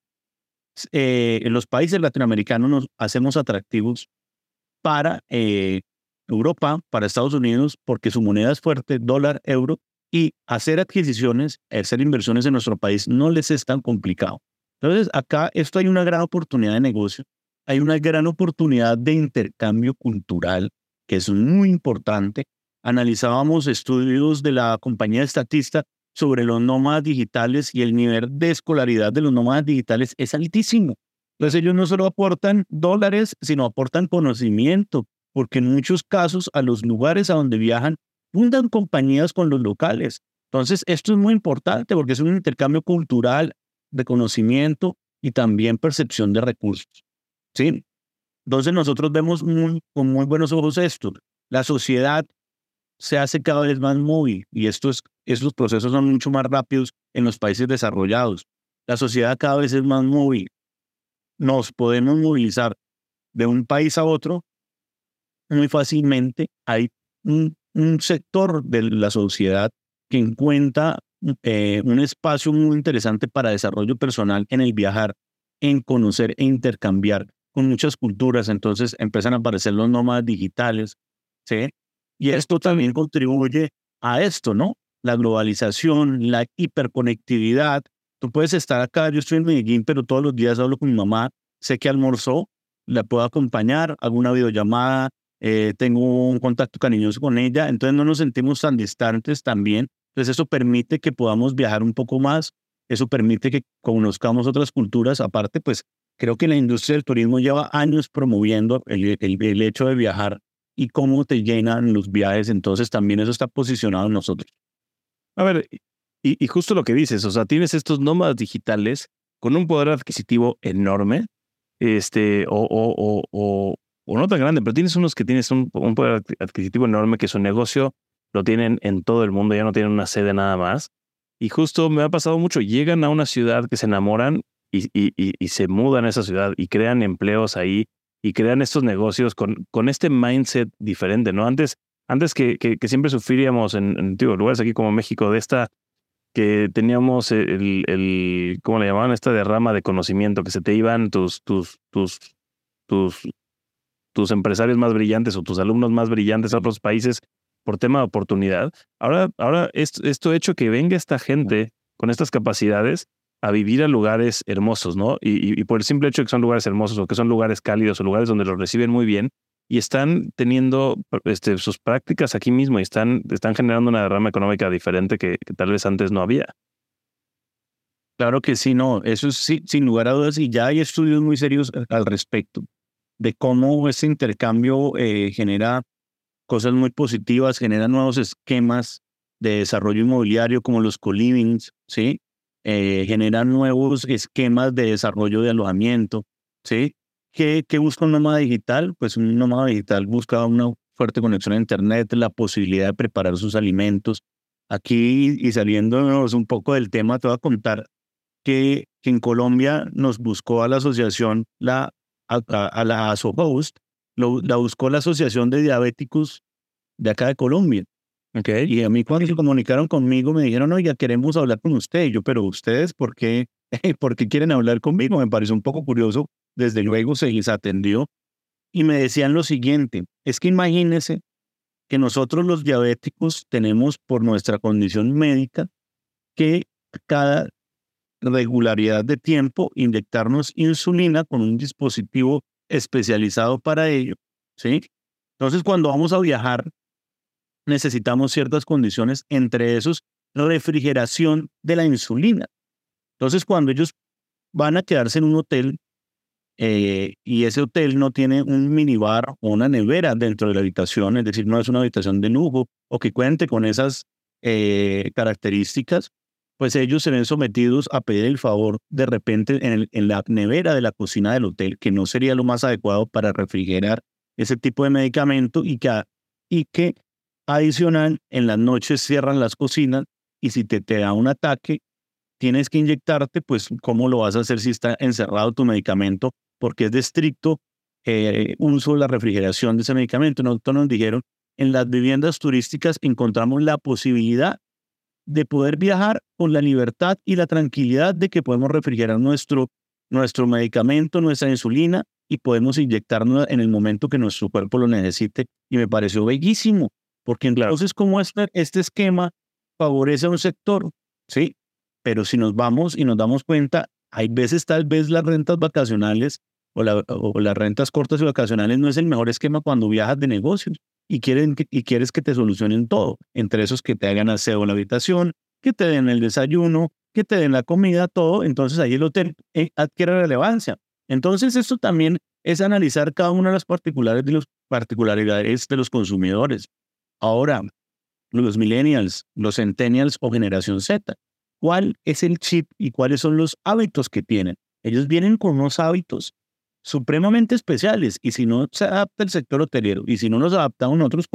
eh, en los países latinoamericanos nos hacemos atractivos para eh, Europa, para Estados Unidos, porque su moneda es fuerte, dólar, euro, y hacer adquisiciones, hacer inversiones en nuestro país no les es tan complicado. Entonces, acá esto hay una gran oportunidad de negocio, hay una gran oportunidad de intercambio cultural, que es muy importante. Analizábamos estudios de la compañía Statista sobre los nómadas digitales y el nivel de escolaridad de los nómadas digitales es altísimo. Entonces ellos no solo aportan dólares, sino aportan conocimiento, porque en muchos casos a los lugares a donde viajan fundan compañías con los locales. Entonces esto es muy importante porque es un intercambio cultural de conocimiento y también percepción de recursos, ¿sí? Entonces nosotros vemos muy, con muy buenos ojos esto. La sociedad se hace cada vez más móvil y estos, estos procesos son mucho más rápidos en los países desarrollados. La sociedad cada vez es más móvil. Nos podemos movilizar de un país a otro muy fácilmente. Hay un, un sector de la sociedad que encuentra eh, un espacio muy interesante para desarrollo personal en el viajar, en conocer e intercambiar con muchas culturas. Entonces empiezan a aparecer los nómadas digitales, ¿sí? Y esto también contribuye a esto, ¿no? La globalización, la hiperconectividad. Tú puedes estar acá, yo estoy en Medellín, pero todos los días hablo con mi mamá, sé que almorzó, la puedo acompañar, hago una videollamada, eh, tengo un contacto cariñoso con ella, entonces no nos sentimos tan distantes también. Entonces eso permite que podamos viajar un poco más, eso permite que conozcamos otras culturas. Aparte, pues creo que la industria del turismo lleva años promoviendo el, el, el hecho de viajar y cómo te llenan los viajes, entonces también eso está posicionado en nosotros. A ver, y, y justo lo que dices, o sea, tienes estos nómadas digitales con un poder adquisitivo enorme, este, o, o, o, o, o no tan grande, pero tienes unos que tienes un, un poder adquisitivo enorme que su negocio lo tienen en todo el mundo, ya no tienen una sede nada más. Y justo me ha pasado mucho, llegan a una ciudad que se enamoran y, y, y, y se mudan a esa ciudad y crean empleos ahí y crean estos negocios con, con este mindset diferente, ¿no? Antes, antes que, que, que siempre sufríamos en, en digo, lugares aquí como México de esta, que teníamos el, el, ¿cómo le llamaban? Esta derrama de conocimiento, que se te iban tus, tus, tus, tus, tus empresarios más brillantes o tus alumnos más brillantes a otros países por tema de oportunidad. Ahora, ahora esto, esto ha hecho que venga esta gente con estas capacidades a vivir a lugares hermosos, ¿no? Y, y, y por el simple hecho de que son lugares hermosos o que son lugares cálidos o lugares donde los reciben muy bien y están teniendo este, sus prácticas aquí mismo y están, están generando una derrama económica diferente que, que tal vez antes no había. Claro que sí, no, eso es sí, sin lugar a dudas, y ya hay estudios muy serios al respecto de cómo ese intercambio eh, genera cosas muy positivas, genera nuevos esquemas de desarrollo inmobiliario como los co-livings, ¿sí? Eh, generan nuevos esquemas de desarrollo de alojamiento, ¿sí? ¿Qué, qué busca un nómada digital? Pues un nómada digital busca una fuerte conexión a Internet, la posibilidad de preparar sus alimentos. Aquí, y saliéndonos un poco del tema, te voy a contar que, que en Colombia nos buscó a la asociación, la, a, a, a la ASOHost, lo, la buscó la Asociación de Diabéticos de acá de Colombia. Okay. Y a mí cuando se comunicaron conmigo me dijeron, oiga, queremos hablar con usted. Y yo, pero ustedes, ¿por qué, ¿por qué quieren hablar conmigo? Me pareció un poco curioso. Desde luego se les atendió y me decían lo siguiente, es que imagínense que nosotros los diabéticos tenemos por nuestra condición médica que cada regularidad de tiempo inyectarnos insulina con un dispositivo especializado para ello, ¿sí? Entonces cuando vamos a viajar necesitamos ciertas condiciones, entre esos refrigeración de la insulina. Entonces cuando ellos van a quedarse en un hotel eh, y ese hotel no tiene un minibar o una nevera dentro de la habitación, es decir, no es una habitación de lujo o que cuente con esas eh, características, pues ellos se ven sometidos a pedir el favor de repente en, el, en la nevera de la cocina del hotel, que no sería lo más adecuado para refrigerar ese tipo de medicamento y que, y que adicional en las noches cierran las cocinas y si te, te da un ataque tienes que inyectarte, pues ¿cómo lo vas a hacer si está encerrado tu medicamento? Porque es de estricto eh, uso de la refrigeración de ese medicamento. Nosotros nos dijeron, en las viviendas turísticas encontramos la posibilidad de poder viajar con la libertad y la tranquilidad de que podemos refrigerar nuestro, nuestro medicamento, nuestra insulina y podemos inyectarnos en el momento que nuestro cuerpo lo necesite. Y me pareció bellísimo, porque entonces como este, este esquema favorece a un sector, ¿sí? Pero si nos vamos y nos damos cuenta, hay veces tal vez las rentas vacacionales o, la, o las rentas cortas y vacacionales no es el mejor esquema cuando viajas de negocios y, quieren que, y quieres que te solucionen todo. Entre esos que te hagan aseo en la habitación, que te den el desayuno, que te den la comida, todo. Entonces ahí el hotel eh, adquiere relevancia. Entonces esto también es analizar cada una de las particulares de los, particularidades de los consumidores. Ahora, los millennials, los centennials o generación Z. ¿Cuál es el chip y cuáles son los hábitos que tienen? Ellos vienen con unos hábitos supremamente especiales y si no se adapta el sector hotelero y si no nos adaptamos nosotros como,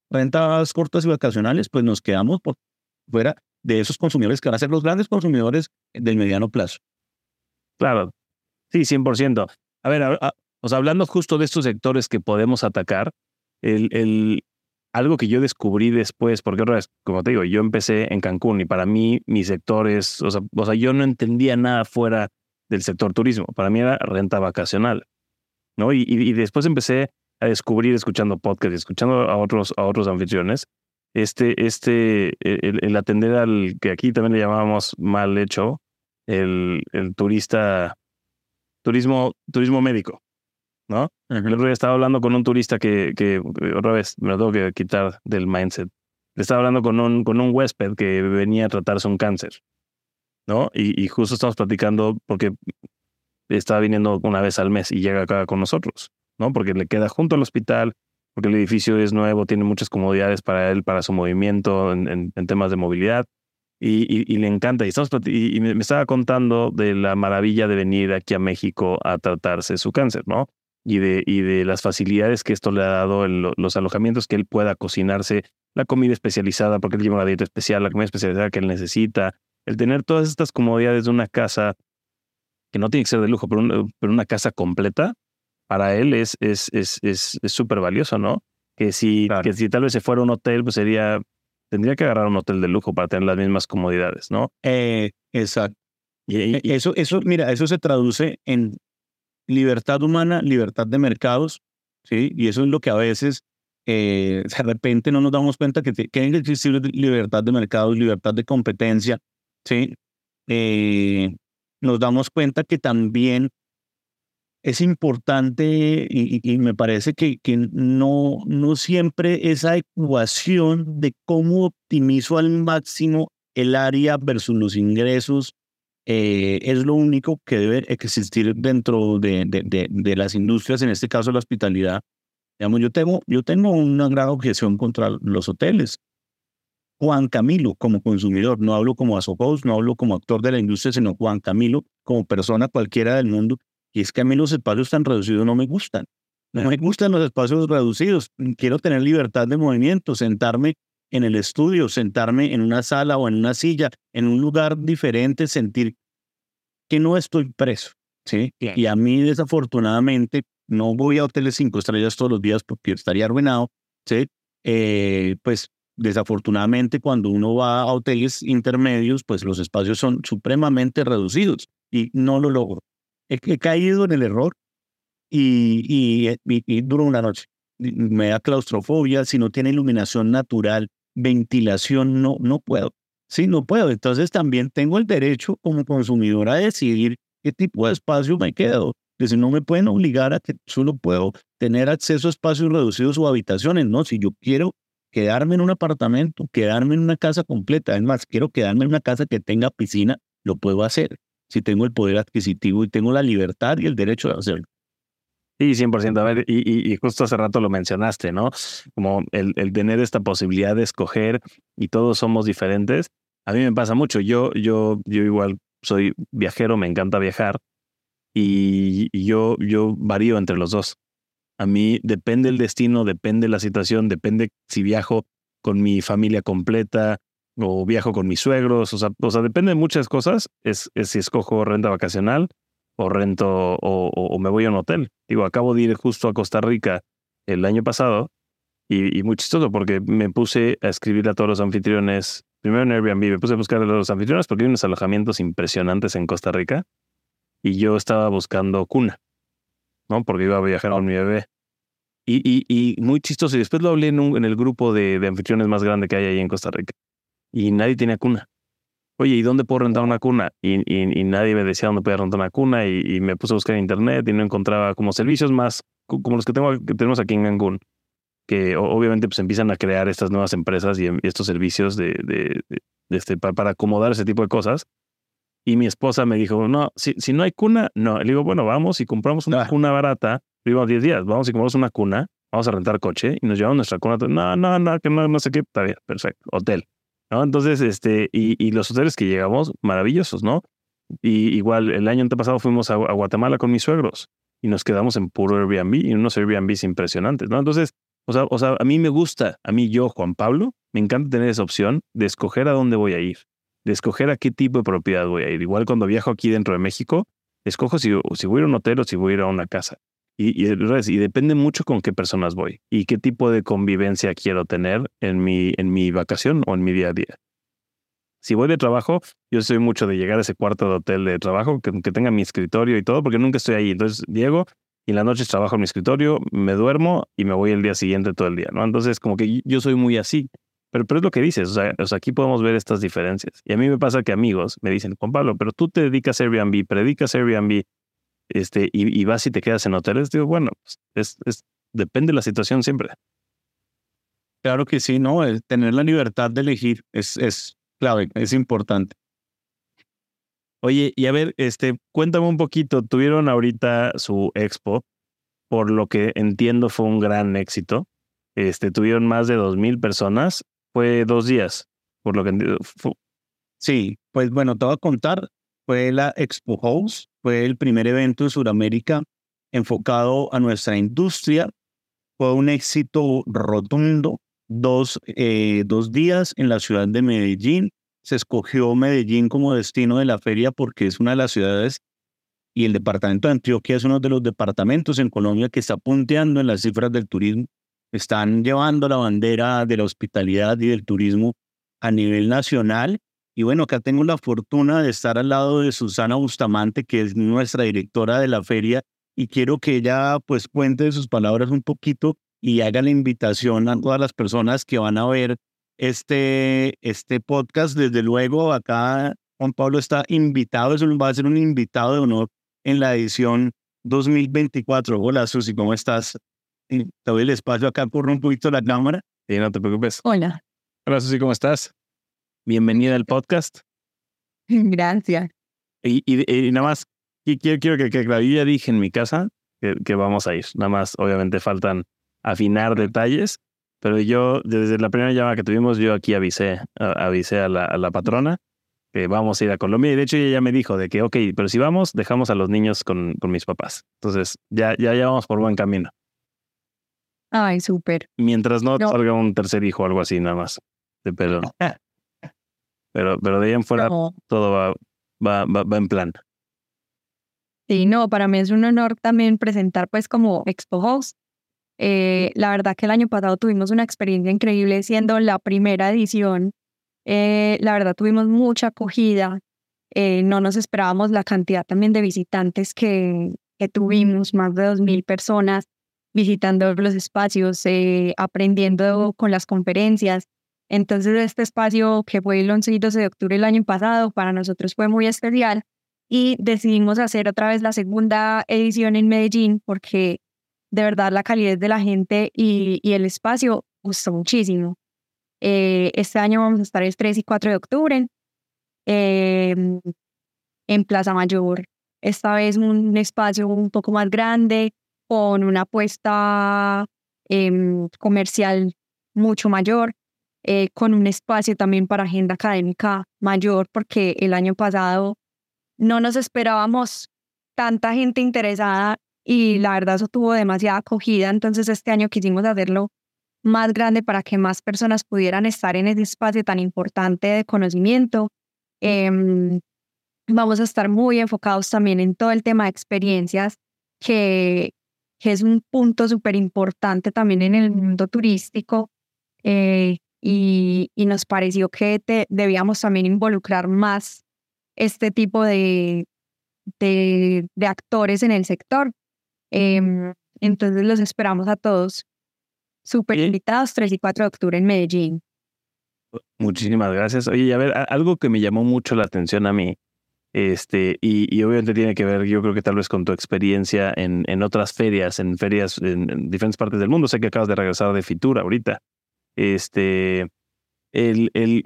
rentas cortas y vacacionales, pues nos quedamos por fuera de esos consumidores que van a ser los grandes consumidores del mediano plazo. Claro, sí, cien por ciento. A ver, a, a, o sea, hablando justo de estos sectores que podemos atacar, el, el, algo que yo descubrí después, porque otra vez, como te digo, yo empecé en Cancún y para mí mi sector es, o sea, o sea, yo no entendía nada fuera del sector turismo. Para mí era renta vacacional, ¿no? Y, y, y después empecé a descubrir, escuchando podcasts, escuchando a otros, a otros anfitriones, este, este, el, el atender al que aquí también le llamábamos mal hecho, el, el turista, turismo, turismo médico, ¿no? Uh-huh. El otro día estaba hablando con un turista que, que otra vez me lo tengo que quitar del mindset. Le estaba hablando con un, con un huésped que venía a tratarse un cáncer, ¿no? Y, y justo estamos platicando porque estaba viniendo una vez al mes y llega acá con nosotros, ¿no? Porque le queda junto al hospital, porque el edificio es nuevo, tiene muchas comodidades para él, para su movimiento en, en, en temas de movilidad y, y, y le encanta. Y, estamos, y, y me estaba contando de la maravilla de venir aquí a México a tratarse su cáncer, ¿no? Y de, y de las facilidades que esto le ha dado, el, los alojamientos que él pueda cocinarse, la comida especializada, porque él lleva una dieta especial, la comida especializada que él necesita, el tener todas estas comodidades de una casa que no tiene que ser de lujo, pero, un, pero una casa completa, para él es es es es es súper valioso, ¿no? Que si, claro. que si tal vez se fuera a un hotel, pues sería, tendría que agarrar un hotel de lujo para tener las mismas comodidades, ¿no? Eh, exacto. Y, y, eso, eso, mira, eso se traduce en libertad humana, libertad de mercados, ¿sí? Y eso es lo que a veces, eh, de repente no nos damos cuenta que tiene que existir libertad de mercados, libertad de competencia, ¿sí? Eh, nos damos cuenta que también es importante y, y me parece que, que no, no siempre esa ecuación de cómo optimizo al máximo el área versus los ingresos eh, es lo único que debe existir dentro de, de, de, de las industrias, en este caso la hospitalidad. Digamos, yo tengo, yo tengo una gran objeción contra los hoteles. Juan Camilo como consumidor, no hablo como Asohost, no hablo como actor de la industria, sino Juan Camilo como persona cualquiera del mundo. Y es que a mí los espacios tan reducidos no me gustan. No me gustan los espacios reducidos. Quiero tener libertad de movimiento, sentarme en el estudio, sentarme en una sala o en una silla, en un lugar diferente, sentir que no estoy preso, ¿sí? Bien. Y a mí, desafortunadamente, no voy a hoteles cinco estrellas todos los días porque estaría arruinado, ¿sí? Eh, pues, desafortunadamente, cuando uno va a hoteles intermedios, pues los espacios son supremamente reducidos y no lo logro. He, he caído en el error y, y, y, y duro una noche. Me da claustrofobia, si no tiene iluminación natural, ventilación, no, no puedo. Sí, no puedo. Entonces también tengo el derecho como consumidor a decidir qué tipo de espacio me quedo. Que si no me pueden obligar a que solo puedo tener acceso a espacios reducidos o habitaciones, no. Si yo quiero quedarme en un apartamento, quedarme en una casa completa, es más, quiero quedarme en una casa que tenga piscina, lo puedo hacer. Si tengo el poder adquisitivo y tengo la libertad y el derecho de hacerlo. Sí, cien por ciento. A ver, y, y, y justo hace rato lo mencionaste, ¿no? Como el, el tener esta posibilidad de escoger y todos somos diferentes. A mí me pasa mucho. Yo, yo, yo igual soy viajero, me encanta viajar y, y yo, yo varío entre los dos. A mí depende el destino, depende la situación, depende si viajo con mi familia completa o viajo con mis suegros, o sea, o sea depende de muchas cosas, es, es si escojo renta vacacional o rento o, o, o me voy a un hotel. Digo, acabo de ir justo a Costa Rica el año pasado y, y muy chistoso porque me puse a escribir a todos los anfitriones, primero en Airbnb, me puse a buscar a los anfitriones porque hay unos alojamientos impresionantes en Costa Rica y yo estaba buscando cuna, ¿no? Porque iba a viajar con mi bebé. Y, y, y muy chistoso, y después lo hablé en, un, en el grupo de, de anfitriones más grande que hay ahí en Costa Rica. Y nadie tenía cuna. Oye, ¿y dónde puedo rentar una cuna? Y, y, y nadie me decía dónde podía rentar una cuna y, y me puse a buscar en internet y no encontraba como servicios más como los que, tengo, que tenemos aquí en Cancún, que obviamente pues empiezan a crear estas nuevas empresas y, y estos servicios de, de, de, de este, para, para acomodar ese tipo de cosas. Y mi esposa me dijo, no, si, si no hay cuna, no. Le digo, bueno, vamos y compramos una ah. cuna barata. Vivimos diez días, vamos y compramos una cuna, vamos a rentar coche y nos llevamos nuestra cuna. No, no, no, que no, no sé qué, está bien, perfecto, hotel. ¿No? Entonces, este, y, y los hoteles que llegamos, maravillosos, ¿no? Y igual, el año antepasado fuimos a, a Guatemala con mis suegros y nos quedamos en puro Airbnb y unos Airbnbs impresionantes, ¿no? Entonces, O sea, o sea, a mí me gusta, a mí yo, Juan Pablo, me encanta tener esa opción de escoger a dónde voy a ir, de escoger a qué tipo de propiedad voy a ir. Igual cuando viajo aquí dentro de México, escojo si, si voy a ir a un hotel o si voy a ir a una casa. Y, y, y depende mucho con qué personas voy y qué tipo de convivencia quiero tener en mi, en mi vacación o en mi día a día. Si voy de trabajo, yo soy mucho de llegar a ese cuarto de hotel de trabajo, que, que tenga mi escritorio y todo, porque nunca estoy ahí. Entonces llego y en las noches trabajo en mi escritorio, me duermo y me voy el día siguiente todo el día, ¿no? Entonces como que yo soy muy así. Pero, pero es lo que dices, o sea, o sea, aquí podemos ver estas diferencias. Y a mí me pasa que amigos me dicen, Juan Pablo, pero tú te dedicas a Airbnb, predicas Airbnb, este, y, y vas y te quedas en hoteles. Digo, bueno, pues es, es, depende de la situación siempre. Claro que sí, ¿no? El tener la libertad de elegir es, es clave, es importante. Oye, y a ver, este, cuéntame un poquito, tuvieron ahorita su expo, por lo que entiendo fue un gran éxito. Este, tuvieron más de dos mil personas, fue dos días, por lo que entiendo. Fue... Sí, pues bueno, te voy a contar, fue la Expo House, fue el primer evento en Sudamérica enfocado a nuestra industria, fue un éxito rotundo, dos, eh, dos días en la ciudad de Medellín. Se escogió Medellín como destino de la feria porque es una de las ciudades y el departamento de Antioquia es uno de los departamentos en Colombia que está punteando en las cifras del turismo. Están llevando la bandera de la hospitalidad y del turismo a nivel nacional. Y bueno, acá tengo la fortuna de estar al lado de Susana Bustamante, que es nuestra directora de la feria, y quiero que ella pues cuente de sus palabras un poquito y haga la invitación a todas las personas que van a ver este, este podcast. Desde luego, acá Juan Pablo está invitado, eso va a ser un invitado de honor en la edición dos mil veinticuatro. Hola, Susi, ¿cómo estás? Te doy el espacio acá, corro un poquito la cámara. Sí, no te preocupes. Hola. Hola, Susi, ¿cómo estás? Bienvenida al podcast. Gracias. Y, y, y nada más, quiero, quiero que, que claro, yo ya dije en mi casa que, que vamos a ir. Nada más, obviamente faltan afinar detalles, pero yo, desde la primera llamada que tuvimos, yo aquí avisé, avisé a la, a la patrona que vamos a ir a Colombia. Y de hecho ella ya me dijo de que, ok, pero si vamos, dejamos a los niños con, con mis papás. Entonces, ya, ya, ya vamos por buen camino. Ay, súper. Mientras no, no salga un tercer hijo o algo así, nada más. De pelo. Pero, pero de ahí en fuera no. todo va, va, va, va en plan. Sí, no, para mí es un honor también presentar pues como Expo Host. Eh, la verdad que el año pasado tuvimos una experiencia increíble siendo la primera edición. Eh, la verdad tuvimos mucha acogida. Eh, no nos esperábamos la cantidad también de visitantes que, que tuvimos, más de dos mil personas visitando los espacios, eh, aprendiendo con las conferencias. Entonces este espacio que fue el once y doce de octubre del año pasado para nosotros fue muy especial y decidimos hacer otra vez la segunda edición en Medellín porque de verdad la calidez de la gente y, y el espacio gustó muchísimo. Eh, este año vamos a estar el tres y cuatro de octubre eh, en Plaza Mayor. Esta vez un espacio un poco más grande, con una apuesta eh, comercial mucho mayor, eh, con un espacio también para agenda académica mayor, porque el año pasado no nos esperábamos tanta gente interesada y la verdad eso tuvo demasiada acogida. Entonces este año quisimos hacerlo más grande para que más personas pudieran estar en ese espacio tan importante de conocimiento. Eh, vamos a estar muy enfocados también en todo el tema de experiencias, que, que es un punto súper importante también en el mundo turístico. Eh, y, y nos pareció que te, debíamos también involucrar más este tipo de, de, de actores en el sector. Eh, entonces los esperamos a todos. Súper invitados, tres y cuatro de octubre en Medellín. Muchísimas gracias. Oye, y a ver, algo que me llamó mucho la atención a mí, este, y, y obviamente tiene que ver, yo creo que tal vez con tu experiencia en, en otras ferias, en ferias en, en diferentes partes del mundo. Sé que acabas de regresar de Fitur ahorita. Este, el, el,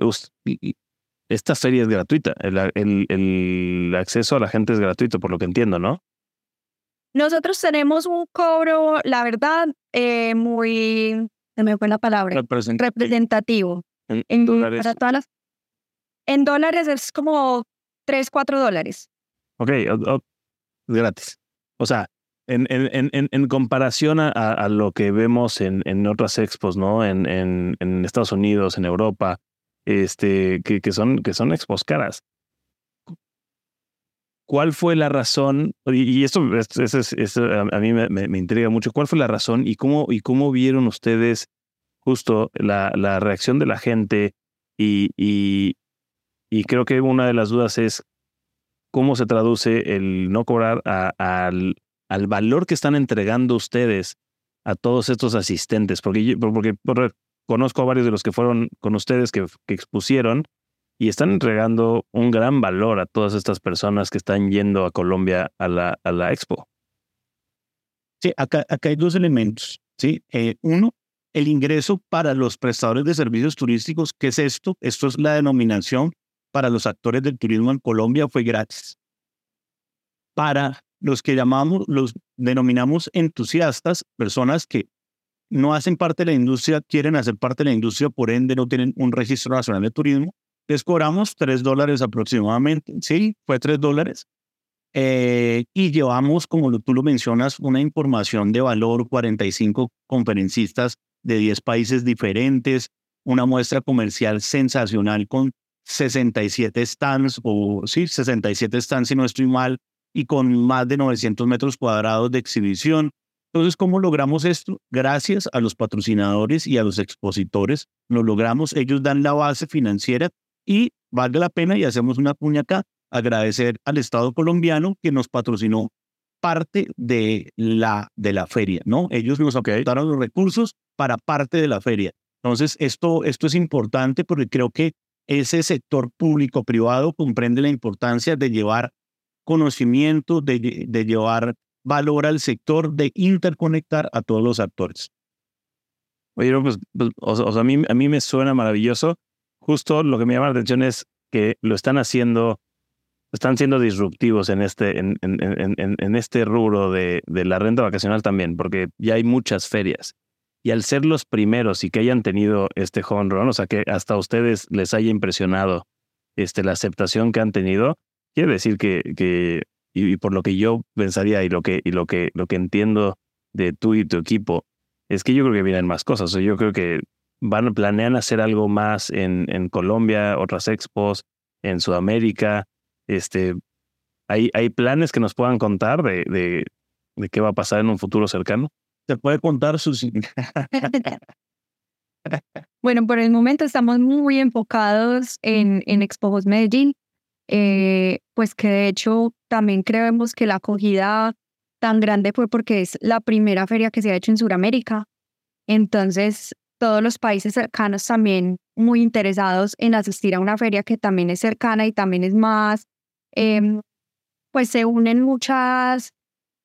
esta feria es gratuita, el, el, el acceso a la gente es gratuito, por lo que entiendo, ¿no? Nosotros tenemos un cobro, la verdad, eh, muy, se me fue la palabra, Representativo. representativo. En, En dólares. Para todas las, en dólares es como tres, cuatro dólares. Ok, o, o, gratis. O sea, En, en, en, en comparación a, a lo que vemos en, en otras expos, ¿no? En, en, en Estados Unidos, en Europa, este, que, que, son, que son expos caras. ¿Cuál fue la razón? Y, y esto, esto, esto, esto a mí me, me, me intriga mucho. ¿Cuál fue la razón y cómo, y cómo vieron ustedes justo la, la reacción de la gente? Y, y, y creo que una de las dudas es cómo se traduce el no cobrar a, a, al, al valor que están entregando ustedes a todos estos asistentes. Porque, porque, porque conozco a varios de los que fueron con ustedes que, que expusieron y están entregando un gran valor a todas estas personas que están yendo a Colombia a la, a la expo. Sí, acá, acá hay dos elementos. ¿Sí? Eh, uno, el ingreso para los prestadores de servicios turísticos. ¿Qué es esto? Esto es la denominación para los actores del turismo en Colombia, fue gratis. Para los que llamamos, los denominamos entusiastas, personas que no hacen parte de la industria, quieren hacer parte de la industria, por ende no tienen un registro nacional de turismo, les cobramos tres dólares aproximadamente. Sí, fue tres dólares. Eh, y llevamos, como lo, tú lo mencionas, una información de valor, cuarenta y cinco conferencistas de diez países diferentes, una muestra comercial sensacional con sesenta y siete stands, o sí, sesenta y siete stands si no estoy mal, y con más de novecientos metros cuadrados de exhibición. Entonces, ¿cómo logramos esto? Gracias a los patrocinadores y a los expositores, lo logramos. Ellos dan la base financiera y vale la pena, y hacemos una cuña acá, agradecer al Estado colombiano que nos patrocinó parte de la, de la feria, ¿no? Ellos nos aportaron los recursos para parte de la feria. Entonces, esto, esto es importante porque creo que ese sector público-privado comprende la importancia de llevar conocimiento, de, de llevar valor al sector, de interconectar a todos los actores. Oye, pues, pues o, o sea, a mí, a mí me suena maravilloso. Justo lo que me llama la atención es que lo están haciendo, están siendo disruptivos en este, en, en, en, en este rubro de, de la renta vacacional también, porque ya hay muchas ferias. Y al ser los primeros y que hayan tenido este home run, o sea, que hasta a ustedes les haya impresionado este, la aceptación que han tenido, quiere decir que, que y, y por lo que yo pensaría y lo que, y lo que, lo que entiendo de tú y tu equipo, es que yo creo que vienen más cosas. O sea, yo creo que van, planean hacer algo más en, en Colombia, otras expos, en Sudamérica. Este, ¿hay, hay planes que nos puedan contar de, de, de qué va a pasar en un futuro cercano? ¿Se puede contar sus...? Bueno, por el momento estamos muy enfocados en, en Expo Host Medellín, eh, pues que de hecho también creemos que la acogida tan grande fue porque es la primera feria que se ha hecho en Sudamérica. Entonces, todos los países cercanos también muy interesados en asistir a una feria que también es cercana y también es más, eh, pues se unen muchas,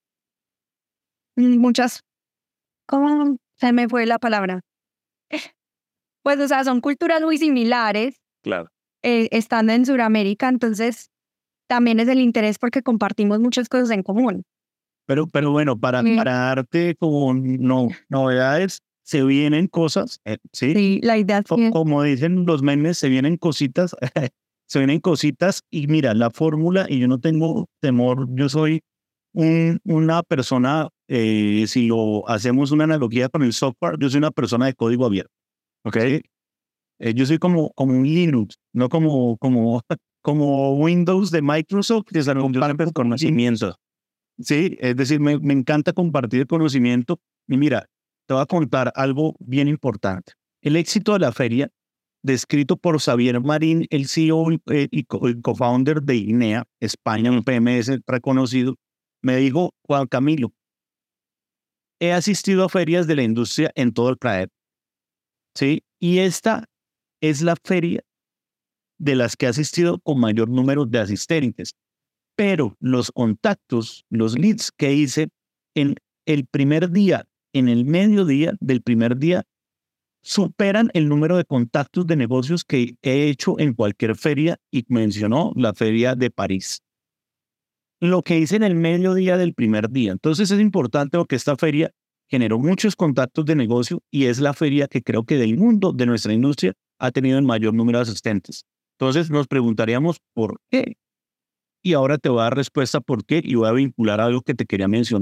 muchas, ¿cómo se me fue la palabra? Pues, o sea, son culturas muy similares. Claro. Eh, estando en Sudamérica, entonces también es el interés porque compartimos muchas cosas en común. Pero, pero bueno, para, Sí. para darte como no, novedades, se vienen cosas, eh, ¿sí? Sí, la idea es Co- que... Como dicen los memes, se vienen cositas, se vienen cositas, y mira, la fórmula, y yo no tengo temor, yo soy un, una persona, eh, si lo hacemos una analogía con el software, yo soy una persona de código abierto, ¿ok? Eh, yo soy como, como un Linux, no como, como, como Windows de Microsoft, que se comparte Compartes conocimiento. Sí, es decir, me, me encanta compartir el conocimiento. Y mira, te voy a contar algo bien importante. El éxito de la feria, descrito por Xavier Marín, el C E O eh, y co- el co-founder de INEA, España, un P M S reconocido, me dijo: Juan Camilo, he asistido a ferias de la industria en todo el planeta, ¿sí? Y esta es la feria de las que he asistido con mayor número de asistentes. Pero los contactos, los leads que hice en el primer día, en el mediodía del primer día, superan el número de contactos de negocios que he hecho en cualquier feria, y mencionó la feria de París. Lo que hice en el mediodía del primer día. Entonces es importante porque esta feria generó muchos contactos de negocio y es la feria que creo que del mundo, de nuestra industria, ha tenido el mayor número de asistentes. Entonces nos preguntaríamos por qué. Y ahora te voy a dar respuesta por qué y voy a vincular algo que te quería mencionar.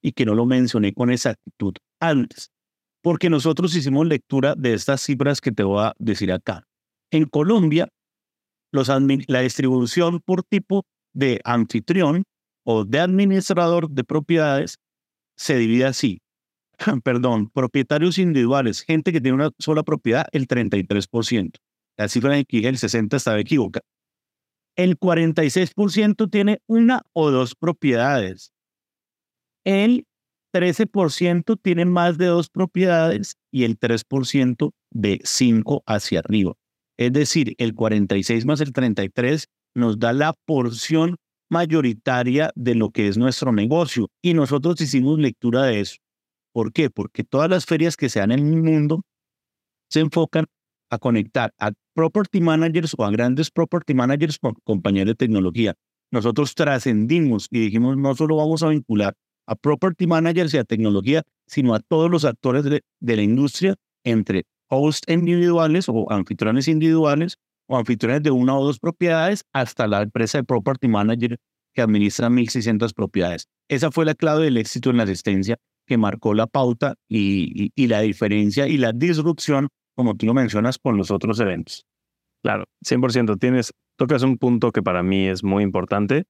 y que no lo mencioné con exactitud antes, porque nosotros hicimos lectura de estas cifras que te voy a decir acá. En Colombia, los admin- la distribución por tipo de anfitrión o de administrador de propiedades se divide así. Perdón, propietarios individuales, gente que tiene una sola propiedad, el treinta y tres por ciento. La cifra de aquí, el sesenta por ciento estaba equivocada. El cuarenta y seis por ciento tiene una o dos propiedades. El trece por ciento tiene más de dos propiedades y el tres por ciento de cinco hacia arriba. Es decir, el cuarenta y seis más el treinta y tres nos da la porción mayoritaria de lo que es nuestro negocio. Y nosotros hicimos lectura de eso. ¿Por qué? Porque todas las ferias que se dan en el mundo se enfocan a conectar a property managers o a grandes property managers con compañías de tecnología. Nosotros trascendimos y dijimos, no solo vamos a vincular a property managers y a tecnología, sino a todos los actores de, de la industria, entre hosts individuales o anfitriones individuales o anfitriones de una o dos propiedades, hasta la empresa de property manager que administra mil seiscientas propiedades. Esa fue la clave del éxito en la asistencia que marcó la pauta y, y, y la diferencia y la disrupción, como tú lo mencionas, con los otros eventos. Claro, cien por ciento. Tienes, tocas un punto que para mí es muy importante.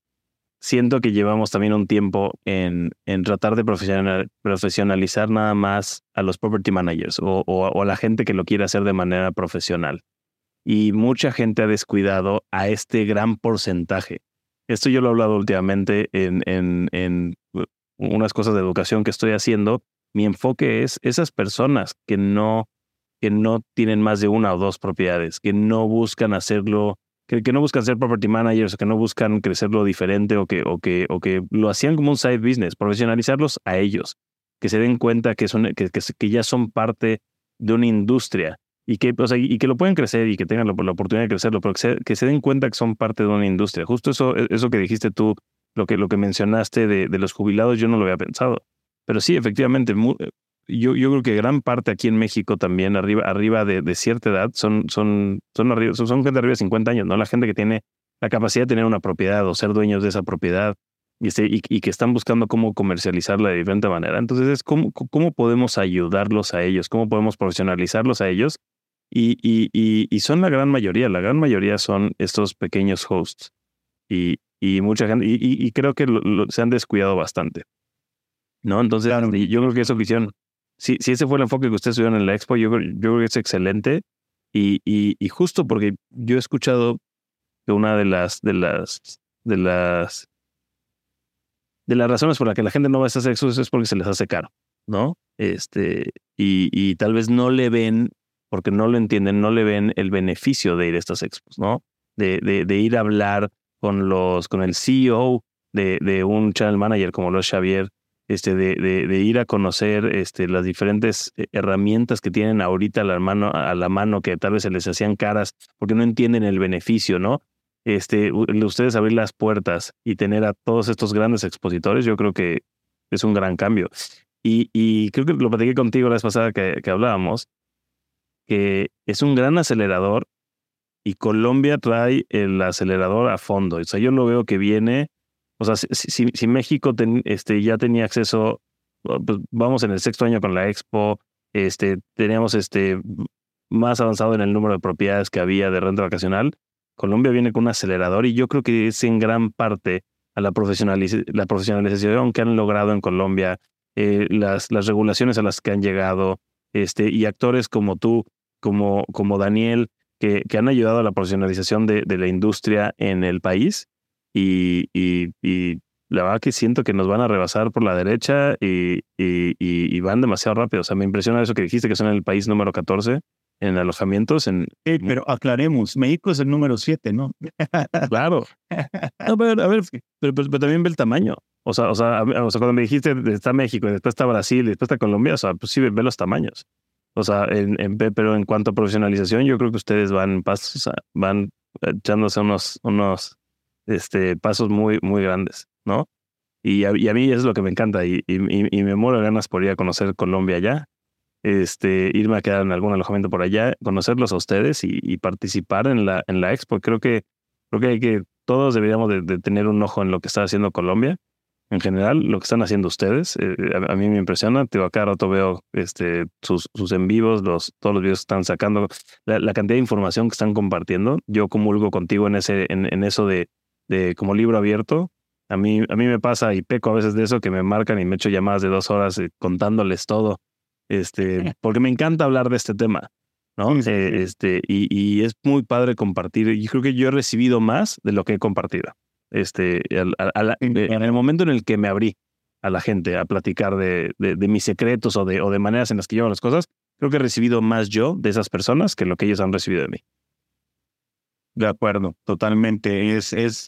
Siento que llevamos también un tiempo en, en tratar de profesional, profesionalizar nada más a los property managers o, o, o a la gente que lo quiere hacer de manera profesional. Y mucha gente ha descuidado a este gran porcentaje. Esto yo lo he hablado últimamente en, en, en unas cosas de educación que estoy haciendo. Mi enfoque es esas personas que no, que no tienen más de una o dos propiedades, que no buscan hacerlo, que, que no buscan ser property managers o que no buscan crecerlo diferente o que, o, que, o que lo hacían como un side business, profesionalizarlos a ellos, que se den cuenta que, son, que, que, que ya son parte de una industria y que, o sea, y que lo pueden crecer y que tengan la, la oportunidad de crecerlo, pero que se, que se den cuenta que son parte de una industria. Justo eso, eso que dijiste tú, lo que, lo que mencionaste de, de los jubilados, yo no lo había pensado. Pero sí, efectivamente, muy, yo, yo creo que gran parte aquí en México también, arriba, arriba de, de cierta edad, son, son, son, arriba, son, son gente arriba de cincuenta años, ¿no? La gente que tiene la capacidad de tener una propiedad o ser dueños de esa propiedad y, este, y, y que están buscando cómo comercializarla de diferente manera. Entonces, es cómo, cómo podemos ayudarlos a ellos, cómo podemos profesionalizarlos a ellos. Y, y, y, y son la gran mayoría, la gran mayoría son estos pequeños hosts. Y, y mucha gente, y, y, y creo que lo, lo, se han descuidado bastante, ¿no? Entonces, claro, yo creo que eso que hicieron, si, si ese fue el enfoque que ustedes tuvieron en la expo, yo, yo creo que es excelente. Y, y, y justo porque yo he escuchado que una de las, de las, de las, de las razones por las que la gente no va a esas expos es porque se les hace caro, ¿no? Este, y, y tal vez no le ven, porque no lo entienden, no le ven el beneficio de ir a estas expos, ¿no? De, de, de ir a hablar con los, con el C E O de, de un channel manager como lo es Xavier, este, de, de, de ir a conocer este, las diferentes herramientas que tienen ahorita a la, mano, a la mano, que tal vez se les hacían caras porque no entienden el beneficio, ¿no? Este, ustedes abrir las puertas y tener a todos estos grandes expositores, yo creo que es un gran cambio. Y, y creo que lo platiqué contigo la vez pasada que, que hablábamos, que es un gran acelerador y Colombia trae el acelerador a fondo. O sea, yo lo veo que viene, o sea, si, si, si México ten, este, ya tenía acceso, pues vamos en el sexto año con la Expo, este, teníamos este, más avanzado en el número de propiedades que había de renta vacacional. Colombia viene con un acelerador y yo creo que es en gran parte a la, profesionaliz la profesionalización que han logrado en Colombia, eh, las, las regulaciones a las que han llegado, este, y actores como tú, como, como Daniel, que, que han ayudado a la profesionalización de, de la industria en el país. Y, y, y la verdad que siento que nos van a rebasar por la derecha y, y, y, y van demasiado rápido. O sea, me impresiona eso que dijiste, que son el país número catorce en alojamientos. En... Sí, pero aclaremos, México es el número siete, ¿no? Claro. No, pero, a ver, pero, pero, pero también ve el tamaño. O sea, o, sea, o sea, cuando me dijiste está México, y después está Brasil, y después está Colombia, o sea, pues sí, ve los tamaños. O sea, en, en, pero en cuanto a profesionalización, yo creo que ustedes van pasos, o sea, van echándose unos, unos este, pasos muy, muy grandes, ¿no? Y a, y a mí eso es lo que me encanta y, y, y me muero de ganas por ir a conocer Colombia allá, este, irme a quedar en algún alojamiento por allá, conocerlos a ustedes y, y participar en la, en la expo. Creo que, creo que, hay que todos deberíamos de, de tener un ojo en lo que está haciendo Colombia en general, lo que están haciendo ustedes. Eh, a, a mí me impresiona. Te digo, a cada rato veo este, sus, sus en vivos, los, todos los videos que están sacando, la, la cantidad de información que están compartiendo. Yo comulgo contigo en, ese, en, en eso de, de como libro abierto. A mí, a mí me pasa y peco a veces de eso, que me marcan y me echo llamadas de dos horas eh, contándoles todo, este, porque me encanta hablar de este tema, ¿no? Eh, este, y, y es muy padre compartir. Y creo que yo he recibido más de lo que he compartido. Este, a, a, a la, en el momento en el que me abrí a la gente a platicar de, de, de mis secretos o de, o de maneras en las que yo hago las cosas, creo que he recibido más yo de esas personas que lo que ellos han recibido de mí. De acuerdo, totalmente. Es, es,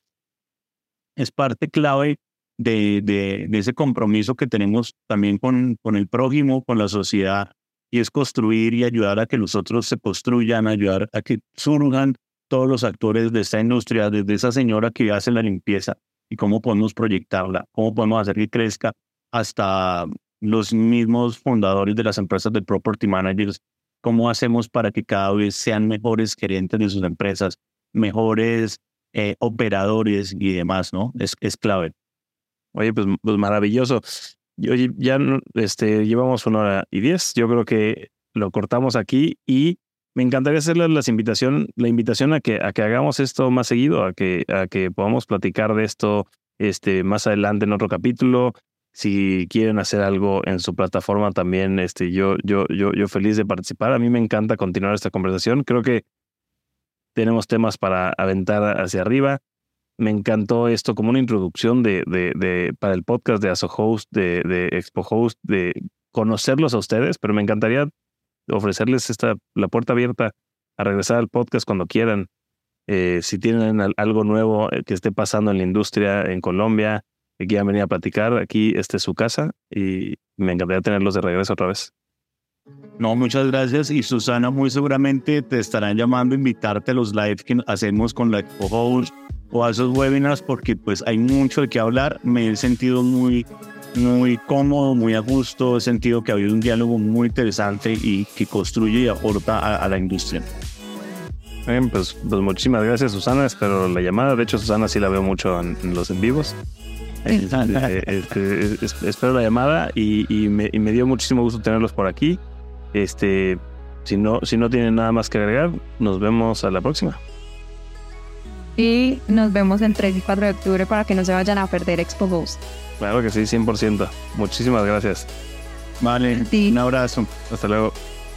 es parte clave de, de, de ese compromiso que tenemos también con, con el prójimo, con la sociedad, y es construir y ayudar a que los otros se construyan, ayudar a que surjan todos los actores de esta industria, desde esa señora que hace la limpieza y cómo podemos proyectarla, cómo podemos hacer que crezca, hasta los mismos fundadores de las empresas de property managers, cómo hacemos para que cada vez sean mejores gerentes de sus empresas, mejores eh, operadores y demás, ¿no? Es, es clave. Oye, pues, pues maravilloso. Y, oye, ya este, llevamos una hora y diez. Yo creo que lo cortamos aquí y me encantaría hacerles las invitación, la invitación a que, a que hagamos esto más seguido, a que, a que podamos platicar de esto este, más adelante en otro capítulo. Si quieren hacer algo en su plataforma también, este, yo, yo, yo, yo feliz de participar. A mí me encanta continuar esta conversación. Creo que tenemos temas para aventar hacia arriba. Me encantó esto como una introducción de, de, de, para el podcast de AsoHost, de, de ExpoHost, de conocerlos a ustedes, pero me encantaría ofrecerles esta, la puerta abierta a regresar al podcast cuando quieran. Eh, si tienen algo nuevo que esté pasando en la industria en Colombia, que quieran venir a platicar, aquí esta es su casa y me encantaría tenerlos de regreso otra vez. No, muchas gracias. Y Susana, muy seguramente te estarán llamando a invitarte a los live que hacemos con la ExpoHost o a esos webinars, porque pues hay mucho de qué hablar. Me he sentido muy, muy cómodo, muy a gusto. He sentido que ha habido un diálogo muy interesante y que construye y aporta a, a la industria. Bien, pues, pues muchísimas gracias, Susana. Espero la llamada. De hecho, Susana sí la veo mucho en, en los en vivos. Este, este, es, espero la llamada y, y, me, y me dio muchísimo gusto tenerlos por aquí. Este, si no, si no tienen nada más que agregar, nos vemos a la próxima. Y nos vemos el tres y cuatro de octubre para que no se vayan a perder ExpoHost. Claro que sí, cien por ciento. Muchísimas gracias. Vale, sí. Un abrazo. Hasta luego.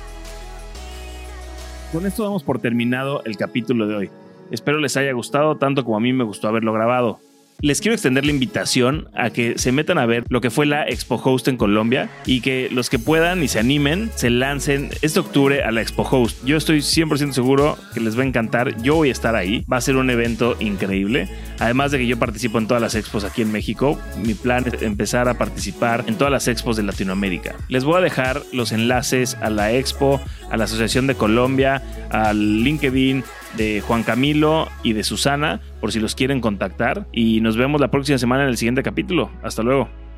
Con esto damos por terminado el capítulo de hoy. Espero les haya gustado tanto como a mí me gustó haberlo grabado. Les quiero extender la invitación a que se metan a ver lo que fue la ExpoHost en Colombia y que los que puedan y se animen se lancen este octubre a la ExpoHost. Yo estoy cien por ciento seguro que les va a encantar. Yo voy a estar ahí. Va a ser un evento increíble. Además de que yo participo en todas las expos aquí en México, mi plan es empezar a participar en todas las expos de Latinoamérica. Les voy a dejar los enlaces a la expo, a la Asociación de Colombia, al LinkedIn de Juan Camilo y de Susana, por si los quieren contactar. Y nos vemos la próxima semana en el siguiente capítulo. Hasta luego.